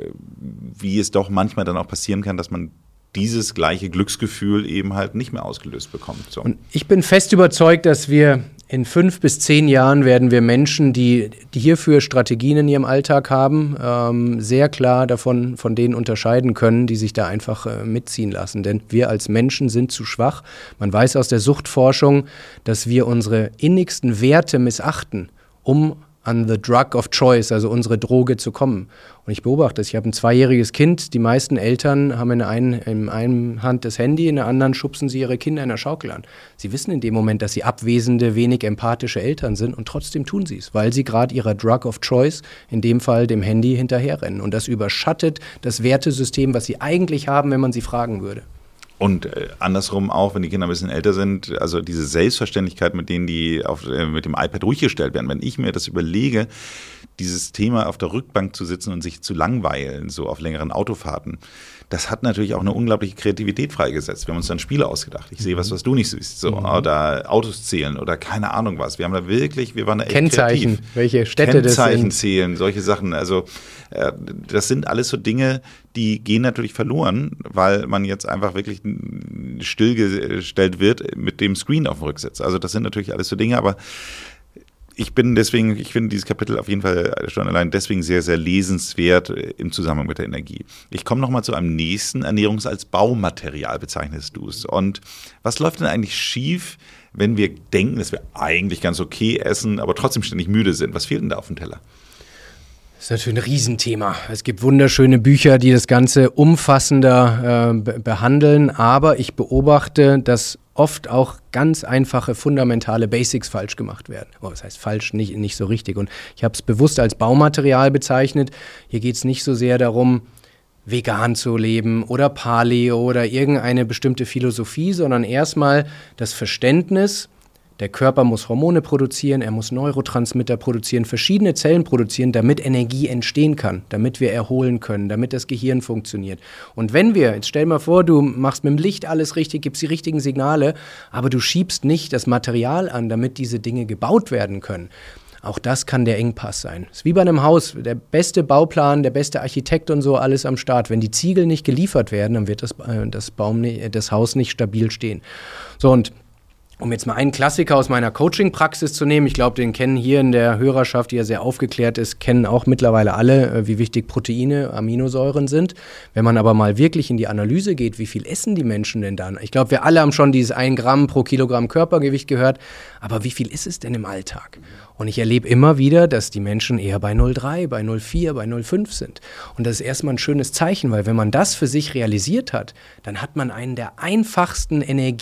es doch manchmal dann auch passieren kann, dass man dieses gleiche Glücksgefühl eben halt nicht mehr ausgelöst bekommt. So. Und ich bin fest überzeugt, dass wir in 5 bis 10 Jahren werden wir Menschen, die hierfür Strategien in ihrem Alltag haben, sehr klar von denen unterscheiden können, die sich da einfach mitziehen lassen. Denn wir als Menschen sind zu schwach. Man weiß aus der Suchtforschung, dass wir unsere innigsten Werte missachten, um an the drug of choice, also unsere Droge zu kommen. Und ich beobachte es, ich habe ein 2-jähriges Kind, die meisten Eltern haben in einer Hand das Handy, in der anderen schubsen sie ihre Kinder in der Schaukel an. Sie wissen in dem Moment, dass sie abwesende, wenig empathische Eltern sind und trotzdem tun sie es, weil sie gerade ihrer drug of choice, in dem Fall dem Handy, hinterherrennen. Und das überschattet das Wertesystem, was sie eigentlich haben, wenn man sie fragen würde. Und andersrum auch, wenn die Kinder ein bisschen älter sind, also diese Selbstverständlichkeit, mit denen die mit dem iPad ruhig gestellt werden. Wenn ich mir das überlege, dieses Thema auf der Rückbank zu sitzen und sich zu langweilen, so auf längeren Autofahrten, das hat natürlich auch eine unglaubliche Kreativität freigesetzt. Wir haben uns dann Spiele ausgedacht. Ich sehe was du nicht siehst. So, oder Autos zählen oder keine Ahnung was. Wir waren da echt Kennzeichen, kreativ. welche Städte das sind. Kennzeichen zählen, solche Sachen. Also das sind alles so Dinge, die gehen natürlich verloren, weil man jetzt einfach wirklich stillgestellt wird mit dem Screen auf dem Rücksitz. Also das sind natürlich alles so Dinge, aber ich finde dieses Kapitel auf jeden Fall schon allein deswegen sehr, sehr lesenswert im Zusammenhang mit der Energie. Ich komme nochmal zu einem nächsten, Ernährung als Baumaterial bezeichnest du es. Und was läuft denn eigentlich schief, wenn wir denken, dass wir eigentlich ganz okay essen, aber trotzdem ständig müde sind? Was fehlt denn da auf dem Teller? Das ist natürlich ein Riesenthema. Es gibt wunderschöne Bücher, die das Ganze umfassender behandeln, aber ich beobachte, dass oft auch ganz einfache, fundamentale Basics falsch gemacht werden. Oh, das heißt falsch, nicht so richtig. Und ich habe es bewusst als Baumaterial bezeichnet. Hier geht es nicht so sehr darum, vegan zu leben oder Paleo oder irgendeine bestimmte Philosophie, sondern erstmal das Verständnis, der Körper muss Hormone produzieren, er muss Neurotransmitter produzieren, verschiedene Zellen produzieren, damit Energie entstehen kann, damit wir erholen können, damit das Gehirn funktioniert. Und wenn wir, jetzt stell mal vor, du machst mit dem Licht alles richtig, gibst die richtigen Signale, aber du schiebst nicht das Material an, damit diese Dinge gebaut werden können. Auch das kann der Engpass sein. Es ist wie bei einem Haus, der beste Bauplan, der beste Architekt und so, alles am Start. Wenn die Ziegel nicht geliefert werden, dann wird das Haus nicht stabil stehen. So, und um jetzt mal einen Klassiker aus meiner Coaching-Praxis zu nehmen, ich glaube, den kennen hier in der Hörerschaft, die ja sehr aufgeklärt ist, kennen auch mittlerweile alle, wie wichtig Proteine, Aminosäuren sind. Wenn man aber mal wirklich in die Analyse geht, wie viel essen die Menschen denn dann? Ich glaube, wir alle haben schon dieses 1 Gramm pro Kilogramm Körpergewicht gehört, aber wie viel ist es denn im Alltag? Und ich erlebe immer wieder, dass die Menschen eher bei 0,3, bei 0,4, bei 0,5 sind. Und das ist erstmal ein schönes Zeichen, weil wenn man das für sich realisiert hat, dann hat man einen der einfachsten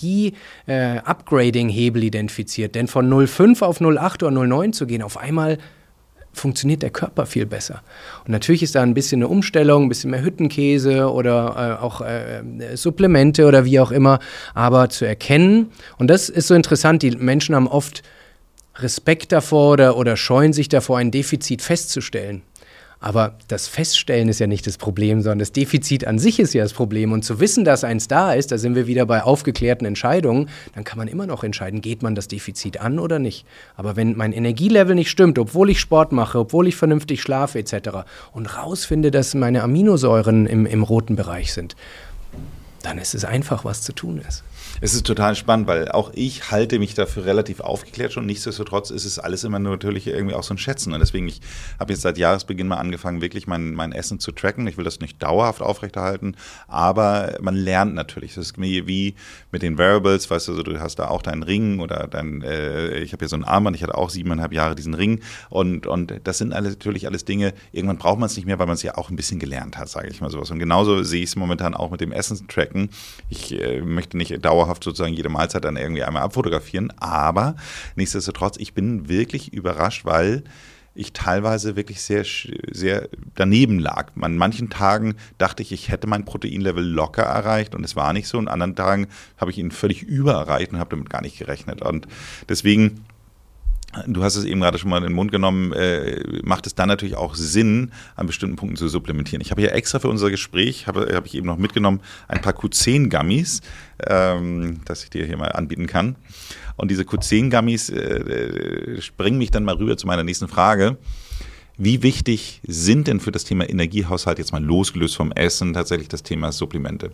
Energie-Upgrading-Hebel identifiziert. Denn von 0,5 auf 0,8 oder 0,9 zu gehen, auf einmal funktioniert der Körper viel besser. Und natürlich ist da ein bisschen eine Umstellung, ein bisschen mehr Hüttenkäse oder auch Supplemente oder wie auch immer. Aber zu erkennen, und das ist so interessant, die Menschen haben oft Respekt davor oder scheuen sich davor, ein Defizit festzustellen. Aber das Feststellen ist ja nicht das Problem, sondern das Defizit an sich ist ja das Problem. Und zu wissen, dass eins da ist, da sind wir wieder bei aufgeklärten Entscheidungen, dann kann man immer noch entscheiden, geht man das Defizit an oder nicht. Aber wenn mein Energielevel nicht stimmt, obwohl ich Sport mache, obwohl ich vernünftig schlafe etc. und rausfinde, dass meine Aminosäuren im roten Bereich sind, dann ist es einfach, was zu tun ist. Es ist total spannend, weil auch ich halte mich dafür relativ aufgeklärt schon. Nichtsdestotrotz ist es alles immer natürlich irgendwie auch so ein Schätzen. Und deswegen, ich habe jetzt seit Jahresbeginn mal angefangen, wirklich mein Essen zu tracken. Ich will das nicht dauerhaft aufrechterhalten, aber man lernt natürlich. Das ist wie mit den Wearables, weißt du, du hast da auch deinen Ring oder ich habe ja so ein Armband, ich hatte auch 7,5 Jahre diesen Ring. Und das sind natürlich alles Dinge, irgendwann braucht man es nicht mehr, weil man es ja auch ein bisschen gelernt hat, sage ich mal sowas. Und genauso sehe ich es momentan auch mit dem Essen-Tracken. Ich möchte nicht dauerhaft sozusagen jede Mahlzeit dann irgendwie einmal abfotografieren, aber nichtsdestotrotz, ich bin wirklich überrascht, weil ich teilweise wirklich sehr, sehr daneben lag. An manchen Tagen dachte ich hätte mein Proteinlevel locker erreicht und es war nicht so. Und an anderen Tagen habe ich ihn völlig übererreicht und habe damit gar nicht gerechnet. Und deswegen, du hast es eben gerade schon mal in den Mund genommen, macht es dann natürlich auch Sinn, an bestimmten Punkten zu supplementieren. Ich habe ja extra für unser Gespräch, habe ich eben noch mitgenommen, ein paar Q10-Gummies, das ich dir hier mal anbieten kann. Und diese Q10-Gummies bringen mich dann mal rüber zu meiner nächsten Frage. Wie wichtig sind denn für das Thema Energiehaushalt, jetzt mal losgelöst vom Essen, tatsächlich das Thema Supplemente?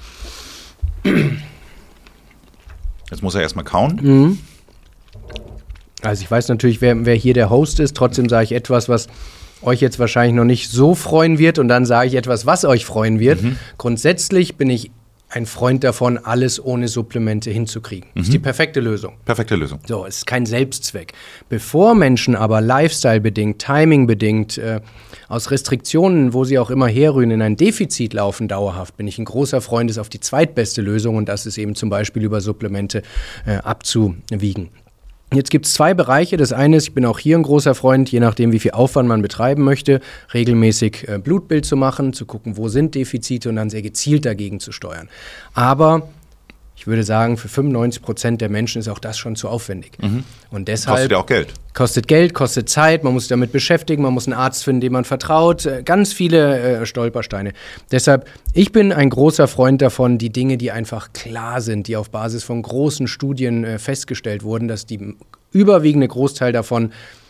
Jetzt muss er erstmal kauen. Mhm. Also ich weiß natürlich, wer hier der Host ist. Trotzdem sage ich etwas, was euch jetzt wahrscheinlich noch nicht so freuen wird. Und dann sage ich etwas, was euch freuen wird. Grundsätzlich bin ich ein Freund davon, alles ohne Supplemente hinzukriegen. Das ist die perfekte Lösung. Perfekte Lösung. So, es ist kein Selbstzweck. Bevor Menschen aber Lifestyle-bedingt, Timing-bedingt, aus Restriktionen, wo sie auch immer herrühren, in ein Defizit laufen dauerhaft, bin ich ein großer Freund, ist auf die zweitbeste Lösung und das ist eben zum Beispiel über Supplemente abzuwiegen. Jetzt gibt es zwei Bereiche. Das eine ist, ich bin auch hier ein großer Freund, je nachdem, wie viel Aufwand man betreiben möchte, regelmäßig Blutbild zu machen, zu gucken, wo sind Defizite und dann sehr gezielt dagegen zu steuern. Aber ich würde sagen, für 95% der Menschen ist auch das schon zu aufwendig. Und deshalb kostet ja auch Geld. Kostet Geld, kostet Zeit, man muss sich damit beschäftigen, man muss einen Arzt finden, dem man vertraut, ganz viele Stolpersteine. Deshalb, ich bin ein großer Freund davon, die Dinge, die einfach klar sind, die auf Basis von großen Studien festgestellt wurden, dass die überwiegende Großteil davon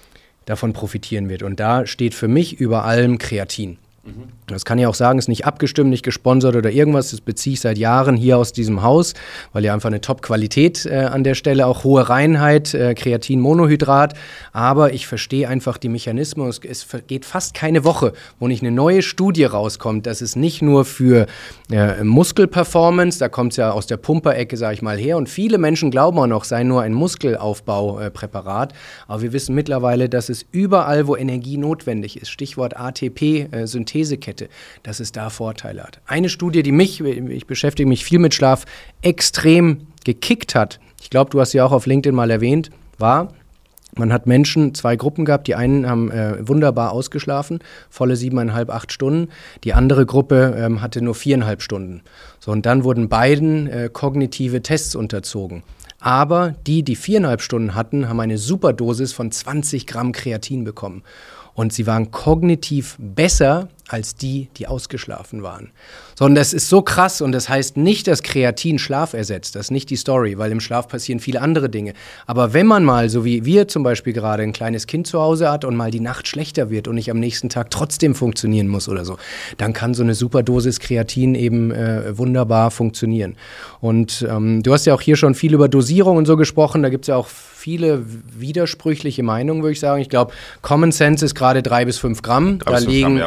profitieren wird. Und da steht für mich über allem Kreatin. Das kann ich auch sagen, ist nicht abgestimmt, nicht gesponsert oder irgendwas. Das beziehe ich seit Jahren hier aus diesem Haus, weil ja einfach eine Top-Qualität an der Stelle, auch hohe Reinheit, Kreatinmonohydrat. Aber ich verstehe einfach die Mechanismen. Es vergeht fast keine Woche, wo nicht eine neue Studie rauskommt. Das ist nicht nur für Muskelperformance, da kommt es ja aus der Pumperecke, sage ich mal, her. Und viele Menschen glauben auch noch, sei nur ein Muskelaufbaupräparat. Aber wir wissen mittlerweile, dass es überall, wo Energie notwendig ist, Stichwort ATP, Synthesekette, dass es da Vorteile hat. Eine Studie, ich beschäftige mich viel mit Schlaf, extrem gekickt hat, ich glaube, du hast sie auch auf LinkedIn mal erwähnt, war, man hat Menschen, 2 Gruppen gehabt, die einen haben wunderbar ausgeschlafen, volle 7,5, 8 Stunden, die andere Gruppe hatte nur 4,5 Stunden. So, und dann wurden beiden kognitive Tests unterzogen. Aber die 4,5 Stunden hatten, haben eine Superdosis von 20 Gramm Kreatin bekommen. Und sie waren kognitiv besser als die ausgeschlafen waren. Sondern das ist so krass und das heißt nicht, dass Kreatin Schlaf ersetzt. Das ist nicht die Story, weil im Schlaf passieren viele andere Dinge. Aber wenn man mal, so wie wir zum Beispiel gerade, ein kleines Kind zu Hause hat und mal die Nacht schlechter wird und nicht am nächsten Tag trotzdem funktionieren muss oder so, dann kann so eine Superdosis Kreatin eben wunderbar funktionieren. Und du hast ja auch hier schon viel über Dosierung und so gesprochen. Da gibt es ja auch viele widersprüchliche Meinungen, würde ich sagen. Ich glaube, Common Sense ist gerade 3 bis 5 Gramm. Da liegen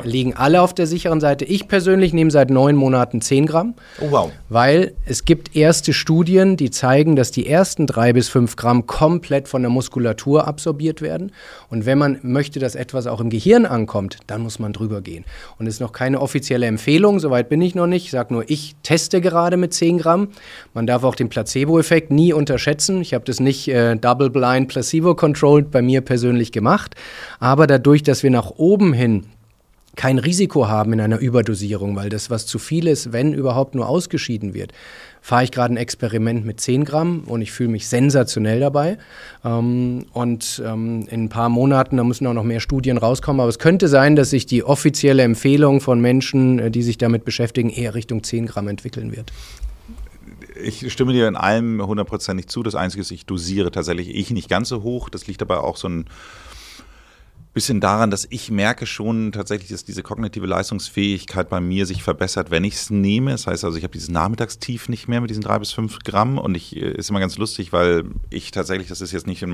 alle auf der sicheren Seite. Ich persönlich nehme seit 9 Monaten 10 Gramm, Oh wow. weil es gibt erste Studien, die zeigen, dass die ersten 3 bis 5 Gramm komplett von der Muskulatur absorbiert werden. Und wenn man möchte, dass etwas auch im Gehirn ankommt, dann muss man drüber gehen. Und es ist noch keine offizielle Empfehlung, soweit bin ich noch nicht. Ich sage nur, ich teste gerade mit 10 Gramm. Man darf auch den Placebo-Effekt nie unterschätzen. Ich habe das nicht double-blind, placebo-controlled bei mir persönlich gemacht. Aber dadurch, dass wir nach oben hin kein Risiko haben in einer Überdosierung, weil das, was zu viel ist, wenn überhaupt nur ausgeschieden wird, fahre ich gerade ein Experiment mit 10 Gramm und ich fühle mich sensationell dabei. In ein paar Monaten, da müssen auch noch mehr Studien rauskommen, aber es könnte sein, dass sich die offizielle Empfehlung von Menschen, die sich damit beschäftigen, eher Richtung 10 Gramm entwickeln wird. Ich stimme dir in allem 100% zu. Das Einzige ist, ich dosiere tatsächlich nicht ganz so hoch. Das liegt aber auch so ein bisschen daran, dass ich merke schon tatsächlich, dass diese kognitive Leistungsfähigkeit bei mir sich verbessert, wenn ich es nehme. Das heißt also, ich habe dieses Nachmittagstief nicht mehr mit diesen 3 bis 5 Gramm und ist immer ganz lustig, weil ich tatsächlich, das ist jetzt nicht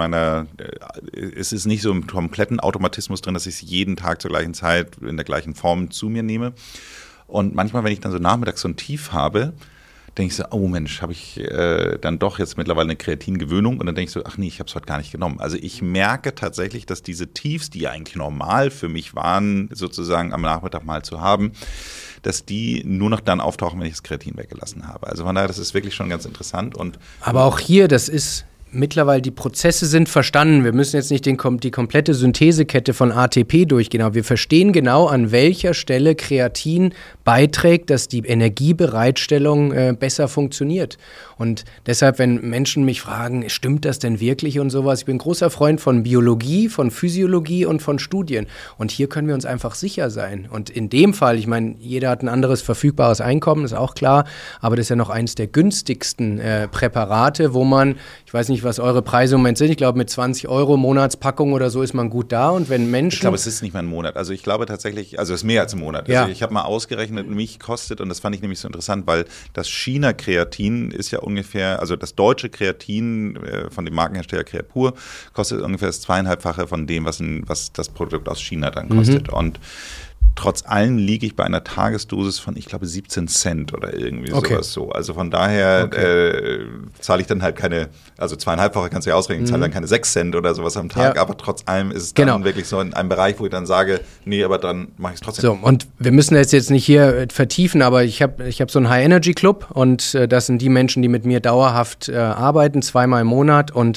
es ist nicht so im kompletten Automatismus drin, dass ich es jeden Tag zur gleichen Zeit in der gleichen Form zu mir nehme. Und manchmal, wenn ich dann so nachmittags so ein Tief habe, denke ich so, oh Mensch, habe ich dann doch jetzt mittlerweile eine Kreatingewöhnung und dann denke ich so, ach nee, ich habe es heute gar nicht genommen. Also ich merke tatsächlich, dass diese Tiefs, die ja eigentlich normal für mich waren, sozusagen am Nachmittag mal zu haben, dass die nur noch dann auftauchen, wenn ich das Kreatin weggelassen habe. Also von daher, das ist wirklich schon ganz interessant. Aber auch hier, das ist mittlerweile, die Prozesse sind verstanden. Wir müssen jetzt nicht die komplette Synthesekette von ATP durchgehen, aber wir verstehen genau, an welcher Stelle Kreatin beiträgt, dass die Energiebereitstellung besser funktioniert. Und deshalb, wenn Menschen mich fragen, stimmt das denn wirklich und sowas, ich bin ein großer Freund von Biologie, von Physiologie und von Studien. Und hier können wir uns einfach sicher sein. Und in dem Fall, ich meine, jeder hat ein anderes verfügbares Einkommen, ist auch klar, aber das ist ja noch eines der günstigsten Präparate, wo man, ich weiß nicht, was eure Preise im Moment sind, ich glaube mit 20 € Monatspackung oder so ist man gut da. Und wenn Menschen... Ich glaube, es ist nicht mal ein Monat. Also ich glaube tatsächlich, also es ist mehr als ein Monat. Ja. Also ich habe mal ausgerechnet, mich kostet, und das fand ich nämlich so interessant, weil das China-Kreatin ist ja ungefähr, also das deutsche Kreatin von dem Markenhersteller Creapure kostet ungefähr das 2,5-fache von dem, was das Produkt aus China dann kostet. Und trotz allem liege ich bei einer Tagesdosis von, ich glaube, 17 Cent oder irgendwie sowas so. Also von daher zahle ich dann halt keine, also 2,5-fache kannst du ja ausrechnen, zahle dann keine 6 Cent oder sowas am Tag, aber trotz allem ist es dann wirklich so in einem Bereich, wo ich dann sage, nee, aber dann mache ich es trotzdem. So, und wir müssen das jetzt nicht hier vertiefen, aber ich hab so einen High-Energy-Club und das sind die Menschen, die mit mir dauerhaft arbeiten, 2-mal im Monat und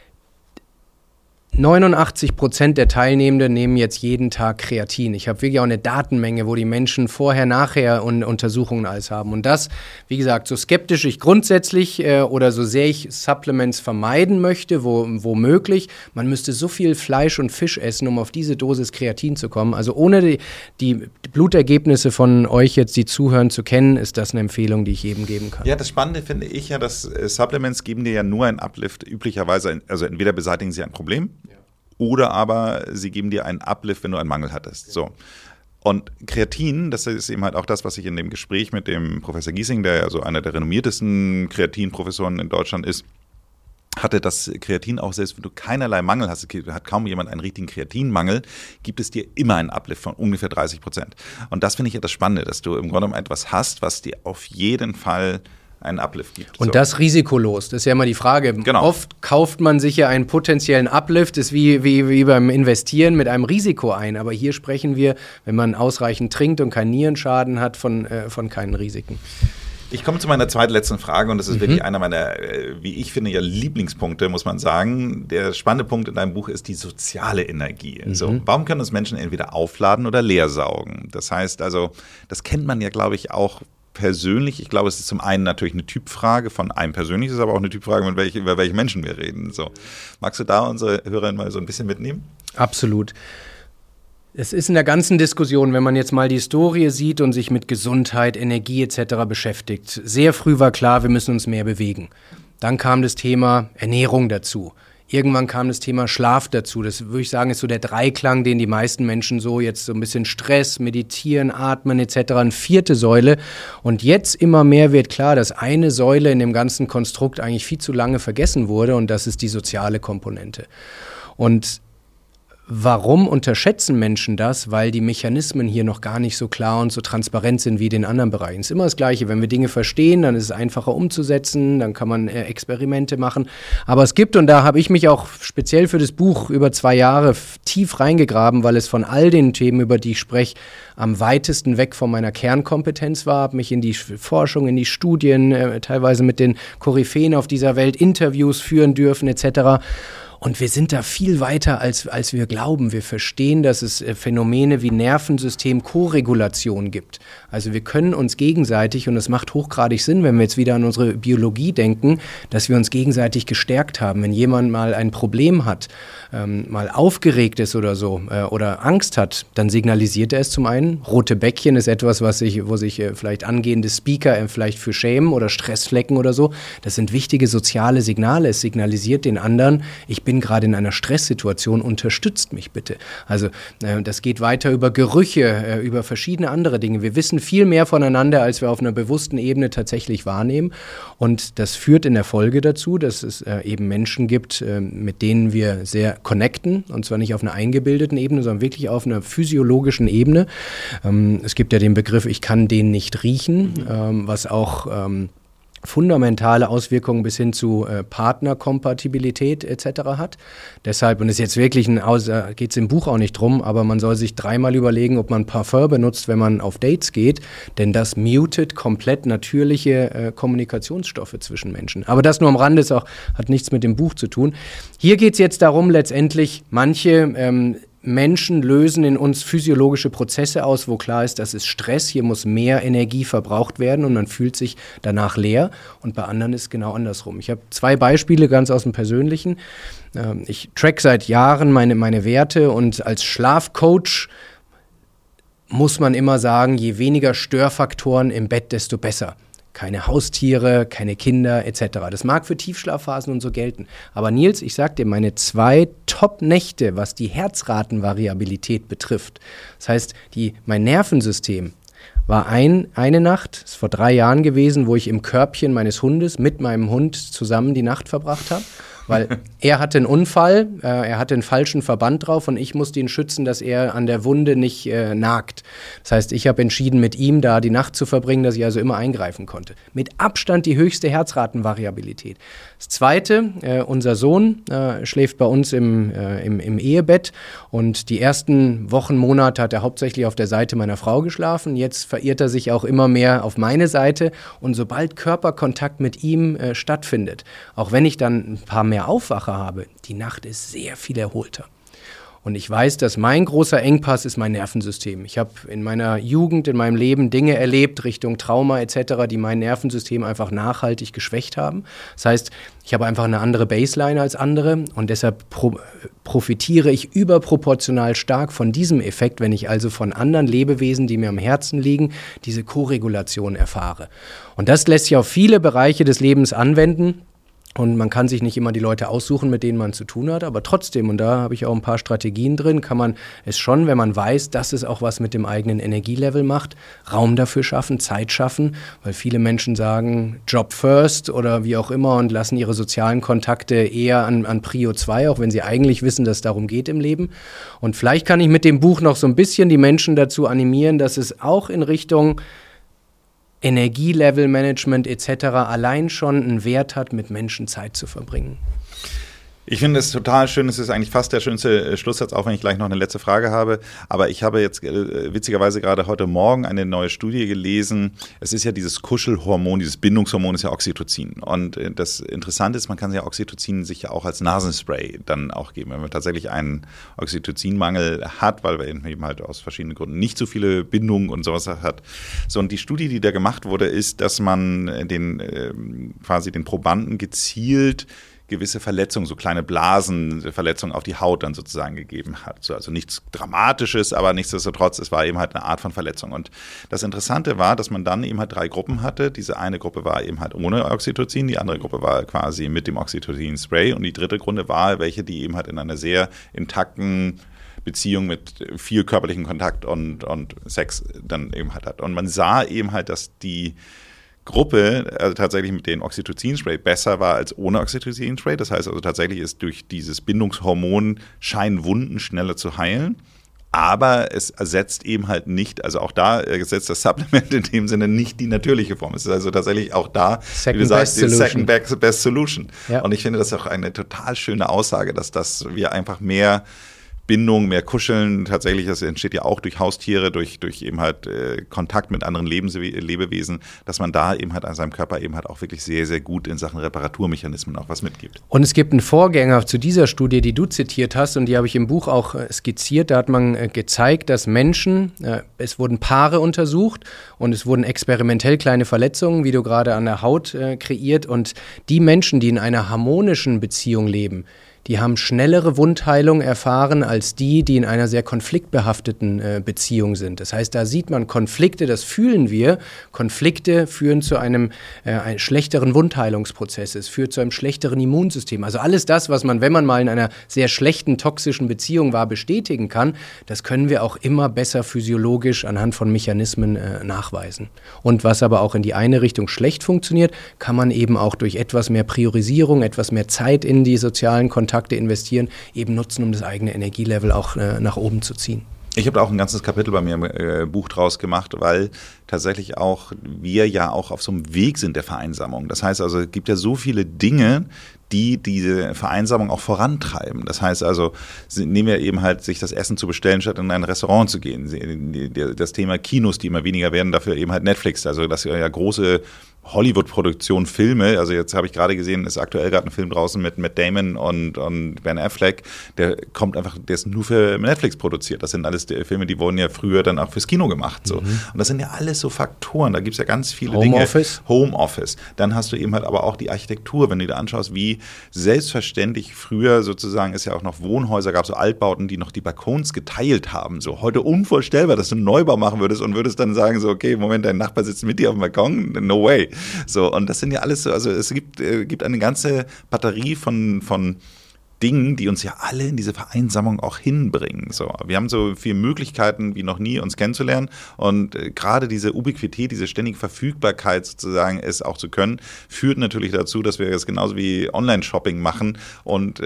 89% der Teilnehmenden nehmen jetzt jeden Tag Kreatin. Ich habe wirklich auch eine Datenmenge, wo die Menschen vorher, nachher und Untersuchungen alles haben. Und das, wie gesagt, so skeptisch ich grundsätzlich oder so sehr ich Supplements vermeiden möchte, wo möglich, man müsste so viel Fleisch und Fisch essen, um auf diese Dosis Kreatin zu kommen. Also ohne die Blutergebnisse von euch jetzt, die zuhören, zu kennen, ist das eine Empfehlung, die ich jedem geben kann. Ja, das Spannende finde ich ja, dass Supplements geben dir ja nur einen Uplift, üblicherweise, also entweder beseitigen sie ein Problem, oder aber sie geben dir einen Uplift, wenn du einen Mangel hattest. So. Und Kreatin, das ist eben halt auch das, was ich in dem Gespräch mit dem Professor Giesing, der ja so einer der renommiertesten Kreatinprofessoren in Deutschland ist, hatte das Kreatin auch, selbst wenn du keinerlei Mangel hast, hat kaum jemand einen richtigen Kreatinmangel, gibt es dir immer einen Uplift von ungefähr 30%. Und das finde ich ja das Spannende, dass du im Grunde genommen etwas hast, was dir auf jeden Fall einen Uplift gibt. Und das risikolos, das ist ja immer die Frage. Genau. Oft kauft man sich ja einen potenziellen Uplift, ist wie beim Investieren mit einem Risiko ein. Aber hier sprechen wir, wenn man ausreichend trinkt und keinen Nierenschaden hat, von keinen Risiken. Ich komme zu meiner zweitletzten Frage und das ist wirklich einer meiner, wie ich finde, ja Lieblingspunkte, muss man sagen. Der spannende Punkt in deinem Buch ist die soziale Energie. So, warum können uns Menschen entweder aufladen oder leer saugen? Das heißt also, das kennt man ja, glaube ich, auch persönlich. Ich glaube, es ist zum einen natürlich eine Typfrage von einem persönlich, es ist aber auch eine Typfrage, über welche Menschen wir reden. So. Magst du da unsere Hörerinnen mal so ein bisschen mitnehmen? Absolut. Es ist in der ganzen Diskussion, wenn man jetzt mal die Historie sieht und sich mit Gesundheit, Energie etc. beschäftigt. Sehr früh war klar, wir müssen uns mehr bewegen. Dann kam das Thema Ernährung dazu. Irgendwann kam das Thema Schlaf dazu. Das würde ich sagen, ist so der Dreiklang, den die meisten Menschen so jetzt so ein bisschen Stress, Meditieren, Atmen etc. eine vierte Säule. Und jetzt immer mehr wird klar, dass eine Säule in dem ganzen Konstrukt eigentlich viel zu lange vergessen wurde und das ist die soziale Komponente. Und Warum unterschätzen Menschen das? Weil die Mechanismen hier noch gar nicht so klar und so transparent sind wie in den anderen Bereichen. Es ist immer das Gleiche. Wenn wir Dinge verstehen, dann ist es einfacher umzusetzen, dann kann man Experimente machen. Aber es gibt, und da habe ich mich auch speziell für das Buch über 2 Jahre tief reingegraben, weil es von all den Themen, über die ich spreche, am weitesten weg von meiner Kernkompetenz war, habe mich in die Forschung, in die Studien, teilweise mit den Koryphäen auf dieser Welt Interviews führen dürfen etc. Und wir sind da viel weiter, als wir glauben. Wir verstehen, dass es Phänomene wie Nervensystem-Koregulation gibt. Also wir können uns gegenseitig, und das macht hochgradig Sinn, wenn wir jetzt wieder an unsere Biologie denken, dass wir uns gegenseitig gestärkt haben. Wenn jemand mal ein Problem hat, mal aufgeregt ist oder so, oder Angst hat, dann signalisiert er es zum einen. Rote Bäckchen ist etwas, wo sich vielleicht angehende Speaker vielleicht für schämen oder Stressflecken oder so. Das sind wichtige soziale Signale. Es signalisiert den anderen, ich bin gerade in einer Stresssituation, unterstützt mich bitte. Also das geht weiter über Gerüche, über verschiedene andere Dinge. Wir wissen viel mehr voneinander, als wir auf einer bewussten Ebene tatsächlich wahrnehmen. Und das führt in der Folge dazu, dass es eben Menschen gibt, mit denen wir sehr connecten. Und zwar nicht auf einer eingebildeten Ebene, sondern wirklich auf einer physiologischen Ebene. Es gibt ja den Begriff, ich kann den nicht riechen, was auch fundamentale Auswirkungen bis hin zu Partnerkompatibilität etc. hat. Deshalb, und es ist jetzt wirklich geht es im Buch auch nicht drum, aber man soll sich 3-mal überlegen, ob man Parfum benutzt, wenn man auf Dates geht, denn das mutet komplett natürliche Kommunikationsstoffe zwischen Menschen. Aber das nur am Rande, hat nichts mit dem Buch zu tun. Hier geht es jetzt darum, letztendlich manche Menschen lösen in uns physiologische Prozesse aus, wo klar ist, das ist Stress, hier muss mehr Energie verbraucht werden und man fühlt sich danach leer, und bei anderen ist es genau andersrum. Ich habe 2 Beispiele ganz aus dem Persönlichen. Ich track seit Jahren meine Werte, und als Schlafcoach muss man immer sagen, je weniger Störfaktoren im Bett, desto besser. Keine Haustiere, keine Kinder etc. Das mag für Tiefschlafphasen und so gelten. Aber Nils, ich sag dir, meine 2 Top-Nächte, was die Herzratenvariabilität betrifft, das heißt, mein Nervensystem war eine Nacht, ist vor 3 Jahren gewesen, wo ich im Körbchen meines Hundes mit meinem Hund zusammen die Nacht verbracht habe. Weil er hatte einen Unfall, er hatte einen falschen Verband drauf und ich musste ihn schützen, dass er an der Wunde nicht nagt. Das heißt, ich habe entschieden, mit ihm da die Nacht zu verbringen, dass ich also immer eingreifen konnte. Mit Abstand die höchste Herzratenvariabilität. Das Zweite, unser Sohn schläft bei uns im Ehebett, und die ersten Wochen, Monate hat er hauptsächlich auf der Seite meiner Frau geschlafen. Jetzt verirrt er sich auch immer mehr auf meine Seite, und sobald Körperkontakt mit ihm stattfindet, auch wenn ich dann ein paar mehr Aufwache habe, die Nacht ist sehr viel erholter. Und ich weiß, dass mein großer Engpass ist mein Nervensystem. Ich habe in meiner Jugend, in meinem Leben Dinge erlebt, Richtung Trauma etc., die mein Nervensystem einfach nachhaltig geschwächt haben. Das heißt, ich habe einfach eine andere Baseline als andere, und deshalb profitiere ich überproportional stark von diesem Effekt, wenn ich also von anderen Lebewesen, die mir am Herzen liegen, diese Koregulation erfahre. Und das lässt sich auf viele Bereiche des Lebens anwenden. Und man kann sich nicht immer die Leute aussuchen, mit denen man zu tun hat, aber trotzdem, und da habe ich auch ein paar Strategien drin, kann man es schon, wenn man weiß, dass es auch was mit dem eigenen Energielevel macht, Raum dafür schaffen, Zeit schaffen, weil viele Menschen sagen, Job first oder wie auch immer, und lassen ihre sozialen Kontakte eher an Prio 2, auch wenn sie eigentlich wissen, dass es darum geht im Leben. Und vielleicht kann ich mit dem Buch noch so ein bisschen die Menschen dazu animieren, dass es auch in Richtung Energielevelmanagement etc. allein schon einen Wert hat, mit Menschen Zeit zu verbringen. Ich finde es total schön, es ist eigentlich fast der schönste Schlusssatz, auch wenn ich gleich noch eine letzte Frage habe. Aber ich habe jetzt witzigerweise gerade heute Morgen eine neue Studie gelesen. Es ist ja dieses Kuschelhormon, dieses Bindungshormon ist ja Oxytocin. Und das Interessante ist, man kann ja Oxytocin sich ja auch als Nasenspray dann auch geben, wenn man tatsächlich einen Oxytocinmangel hat, weil man eben halt aus verschiedenen Gründen nicht so viele Bindungen und sowas hat. So, und die Studie, die da gemacht wurde, ist, dass man quasi den Probanden gezielt gewisse Verletzungen, so kleine Blasenverletzungen auf die Haut dann sozusagen gegeben hat. So, also nichts Dramatisches, aber nichtsdestotrotz, es war eben halt eine Art von Verletzung. Und das Interessante war, dass man dann eben halt 3 Gruppen hatte. Diese eine Gruppe war eben halt ohne Oxytocin, die andere Gruppe war quasi mit dem Oxytocin-Spray und die dritte Gruppe war welche, die eben halt in einer sehr intakten Beziehung mit viel körperlichem Kontakt und Sex dann eben halt hat. Und man sah eben halt, dass die Gruppe tatsächlich mit dem Oxytocin-Spray besser war als ohne Oxytocin-Spray. Das heißt also tatsächlich ist durch dieses Bindungshormon scheinen Wunden schneller zu heilen. Aber es ersetzt eben halt nicht, also auch da ersetzt das Supplement in dem Sinne nicht die natürliche Form. Es ist also tatsächlich auch da, wie du sagst, die Second Best Solution. Ja. Und ich finde das auch eine total schöne Aussage, dass wir einfach mehr Bindung, mehr Kuscheln, tatsächlich, das entsteht ja auch durch Haustiere, durch eben halt Kontakt mit anderen Lebewesen, dass man da eben halt an seinem Körper eben halt auch wirklich sehr, sehr gut in Sachen Reparaturmechanismen auch was mitgibt. Und es gibt einen Vorgänger zu dieser Studie, die du zitiert hast und die habe ich im Buch auch skizziert. Da hat man gezeigt, dass Menschen, es wurden Paare untersucht und es wurden experimentell kleine Verletzungen, wie du gerade an der Haut kreiert, und die Menschen, die in einer harmonischen Beziehung leben, die haben schnellere Wundheilung erfahren als die in einer sehr konfliktbehafteten Beziehung sind. Das heißt, da sieht man Konflikte, das fühlen wir. Konflikte führen zu einem schlechteren Wundheilungsprozess, es führt zu einem schlechteren Immunsystem. Also alles das, was man, wenn man mal in einer sehr schlechten, toxischen Beziehung war, bestätigen kann, das können wir auch immer besser physiologisch anhand von Mechanismen nachweisen. Und was aber auch in die eine Richtung schlecht funktioniert, kann man eben auch durch etwas mehr Priorisierung, etwas mehr Zeit in die sozialen Kontakte investieren, eben nutzen, um das eigene Energielevel auch nach oben zu ziehen. Ich habe da auch ein ganzes Kapitel bei mir im Buch draus gemacht, weil tatsächlich auch wir ja auch auf so einem Weg sind der Vereinsamung. Das heißt also, es gibt ja so viele Dinge, die diese Vereinsamung auch vorantreiben. Das heißt also, nehmen wir eben halt, sich das Essen zu bestellen, statt in ein Restaurant zu gehen. Das Thema Kinos, die immer weniger werden, dafür eben halt Netflix. Also das ja große Hollywood-Produktion, Filme, also jetzt habe ich gerade gesehen, ist aktuell gerade ein Film draußen mit Matt Damon und Ben Affleck, der ist nur für Netflix produziert. Das sind alles die Filme, die wurden ja früher dann auch fürs Kino gemacht. So. Und das sind ja alles so Faktoren, da gibt es ja ganz viele Dinge. Homeoffice. Dann hast du eben halt aber auch die Architektur, wenn du dir anschaust, wie selbstverständlich früher sozusagen es ja auch noch Wohnhäuser gab, so Altbauten, die noch die Balkons geteilt haben. So heute unvorstellbar, dass du einen Neubau machen würdest und würdest dann sagen, so okay, Moment, dein Nachbar sitzt mit dir auf dem Balkon, no way. So, und das sind ja alles so, also es gibt eine ganze Batterie von Dingen, die uns ja alle in diese Vereinsamung auch hinbringen. So, wir haben so viele Möglichkeiten wie noch nie, uns kennenzulernen, und gerade diese Ubiquität, diese ständige Verfügbarkeit sozusagen, es auch zu können, führt natürlich dazu, dass wir es genauso wie Online-Shopping machen und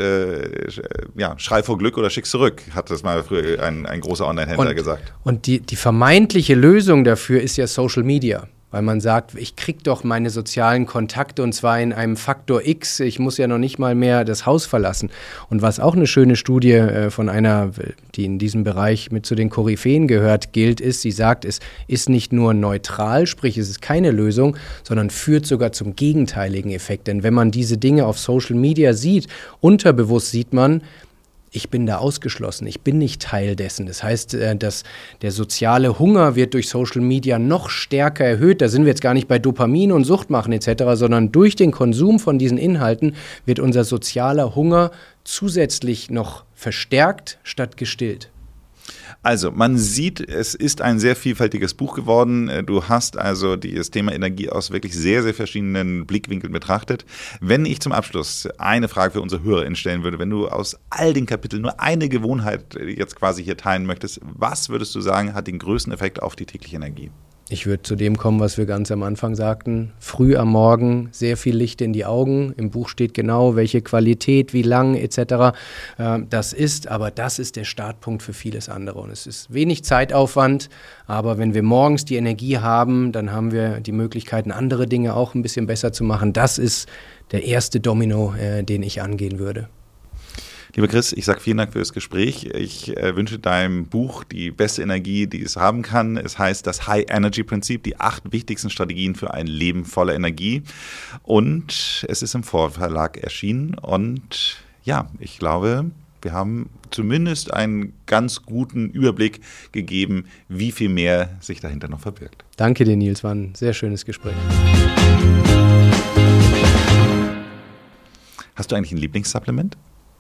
schrei vor Glück oder schick zurück, hat das mal früher ein großer Online-Händler gesagt. Und die vermeintliche Lösung dafür ist ja Social Media. Weil man sagt, ich kriege doch meine sozialen Kontakte und zwar in einem Faktor X, ich muss ja noch nicht mal mehr das Haus verlassen. Und was auch eine schöne Studie von einer, die in diesem Bereich mit zu den Koryphäen gehört, gilt, ist, sie sagt, es ist nicht nur neutral, sprich es ist keine Lösung, sondern führt sogar zum gegenteiligen Effekt. Denn wenn man diese Dinge auf Social Media sieht, unterbewusst sieht man, ich bin da ausgeschlossen, ich bin nicht Teil dessen. Das heißt, dass der soziale Hunger wird durch Social Media noch stärker erhöht. Da sind wir jetzt gar nicht bei Dopamin und Suchtmachen etc., sondern durch den Konsum von diesen Inhalten wird unser sozialer Hunger zusätzlich noch verstärkt statt gestillt. Also, man sieht, es ist ein sehr vielfältiges Buch geworden. Du hast also das Thema Energie aus wirklich sehr, sehr verschiedenen Blickwinkeln betrachtet. Wenn ich zum Abschluss eine Frage für unsere HörerInnen stellen würde, wenn du aus all den Kapiteln nur eine Gewohnheit jetzt quasi hier teilen möchtest, was würdest du sagen, hat den größten Effekt auf die tägliche Energie? Ich würde zu dem kommen, was wir ganz am Anfang sagten. Früh am Morgen, sehr viel Licht in die Augen. Im Buch steht genau, welche Qualität, wie lang etc. Das ist. Aber das ist der Startpunkt für vieles andere. Und es ist wenig Zeitaufwand. Aber wenn wir morgens die Energie haben, dann haben wir die Möglichkeiten, andere Dinge auch ein bisschen besser zu machen. Das ist der erste Domino, den ich angehen würde. Lieber Chris, ich sage vielen Dank für das Gespräch. Ich wünsche deinem Buch die beste Energie, die es haben kann. Es heißt das High-Energy-Prinzip, die 8 wichtigsten Strategien für ein Leben voller Energie. Und es ist im Vorverlag erschienen. Und ja, ich glaube, wir haben zumindest einen ganz guten Überblick gegeben, wie viel mehr sich dahinter noch verbirgt. Danke dir, Nils, war ein sehr schönes Gespräch. Hast du eigentlich ein Lieblingssupplement?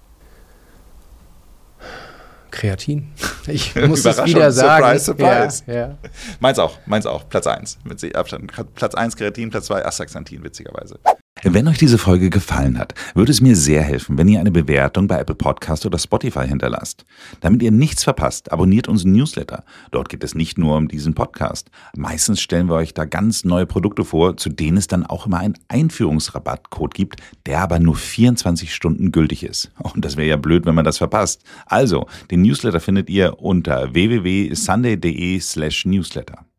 Kreatin. Ich muss es wieder sagen. Surprise. Ja. Meins auch. Platz 1 mit Abstand. Platz 1 Kreatin, Platz 2 Astaxanthin, witzigerweise. Wenn euch diese Folge gefallen hat, würde es mir sehr helfen, wenn ihr eine Bewertung bei Apple Podcast oder Spotify hinterlasst. Damit ihr nichts verpasst, abonniert unseren Newsletter. Dort geht es nicht nur um diesen Podcast. Meistens stellen wir euch da ganz neue Produkte vor, zu denen es dann auch immer einen Einführungsrabattcode gibt, der aber nur 24 Stunden gültig ist. Und das wäre ja blöd, wenn man das verpasst. Also, den Newsletter findet ihr unter www.sunday.de/newsletter.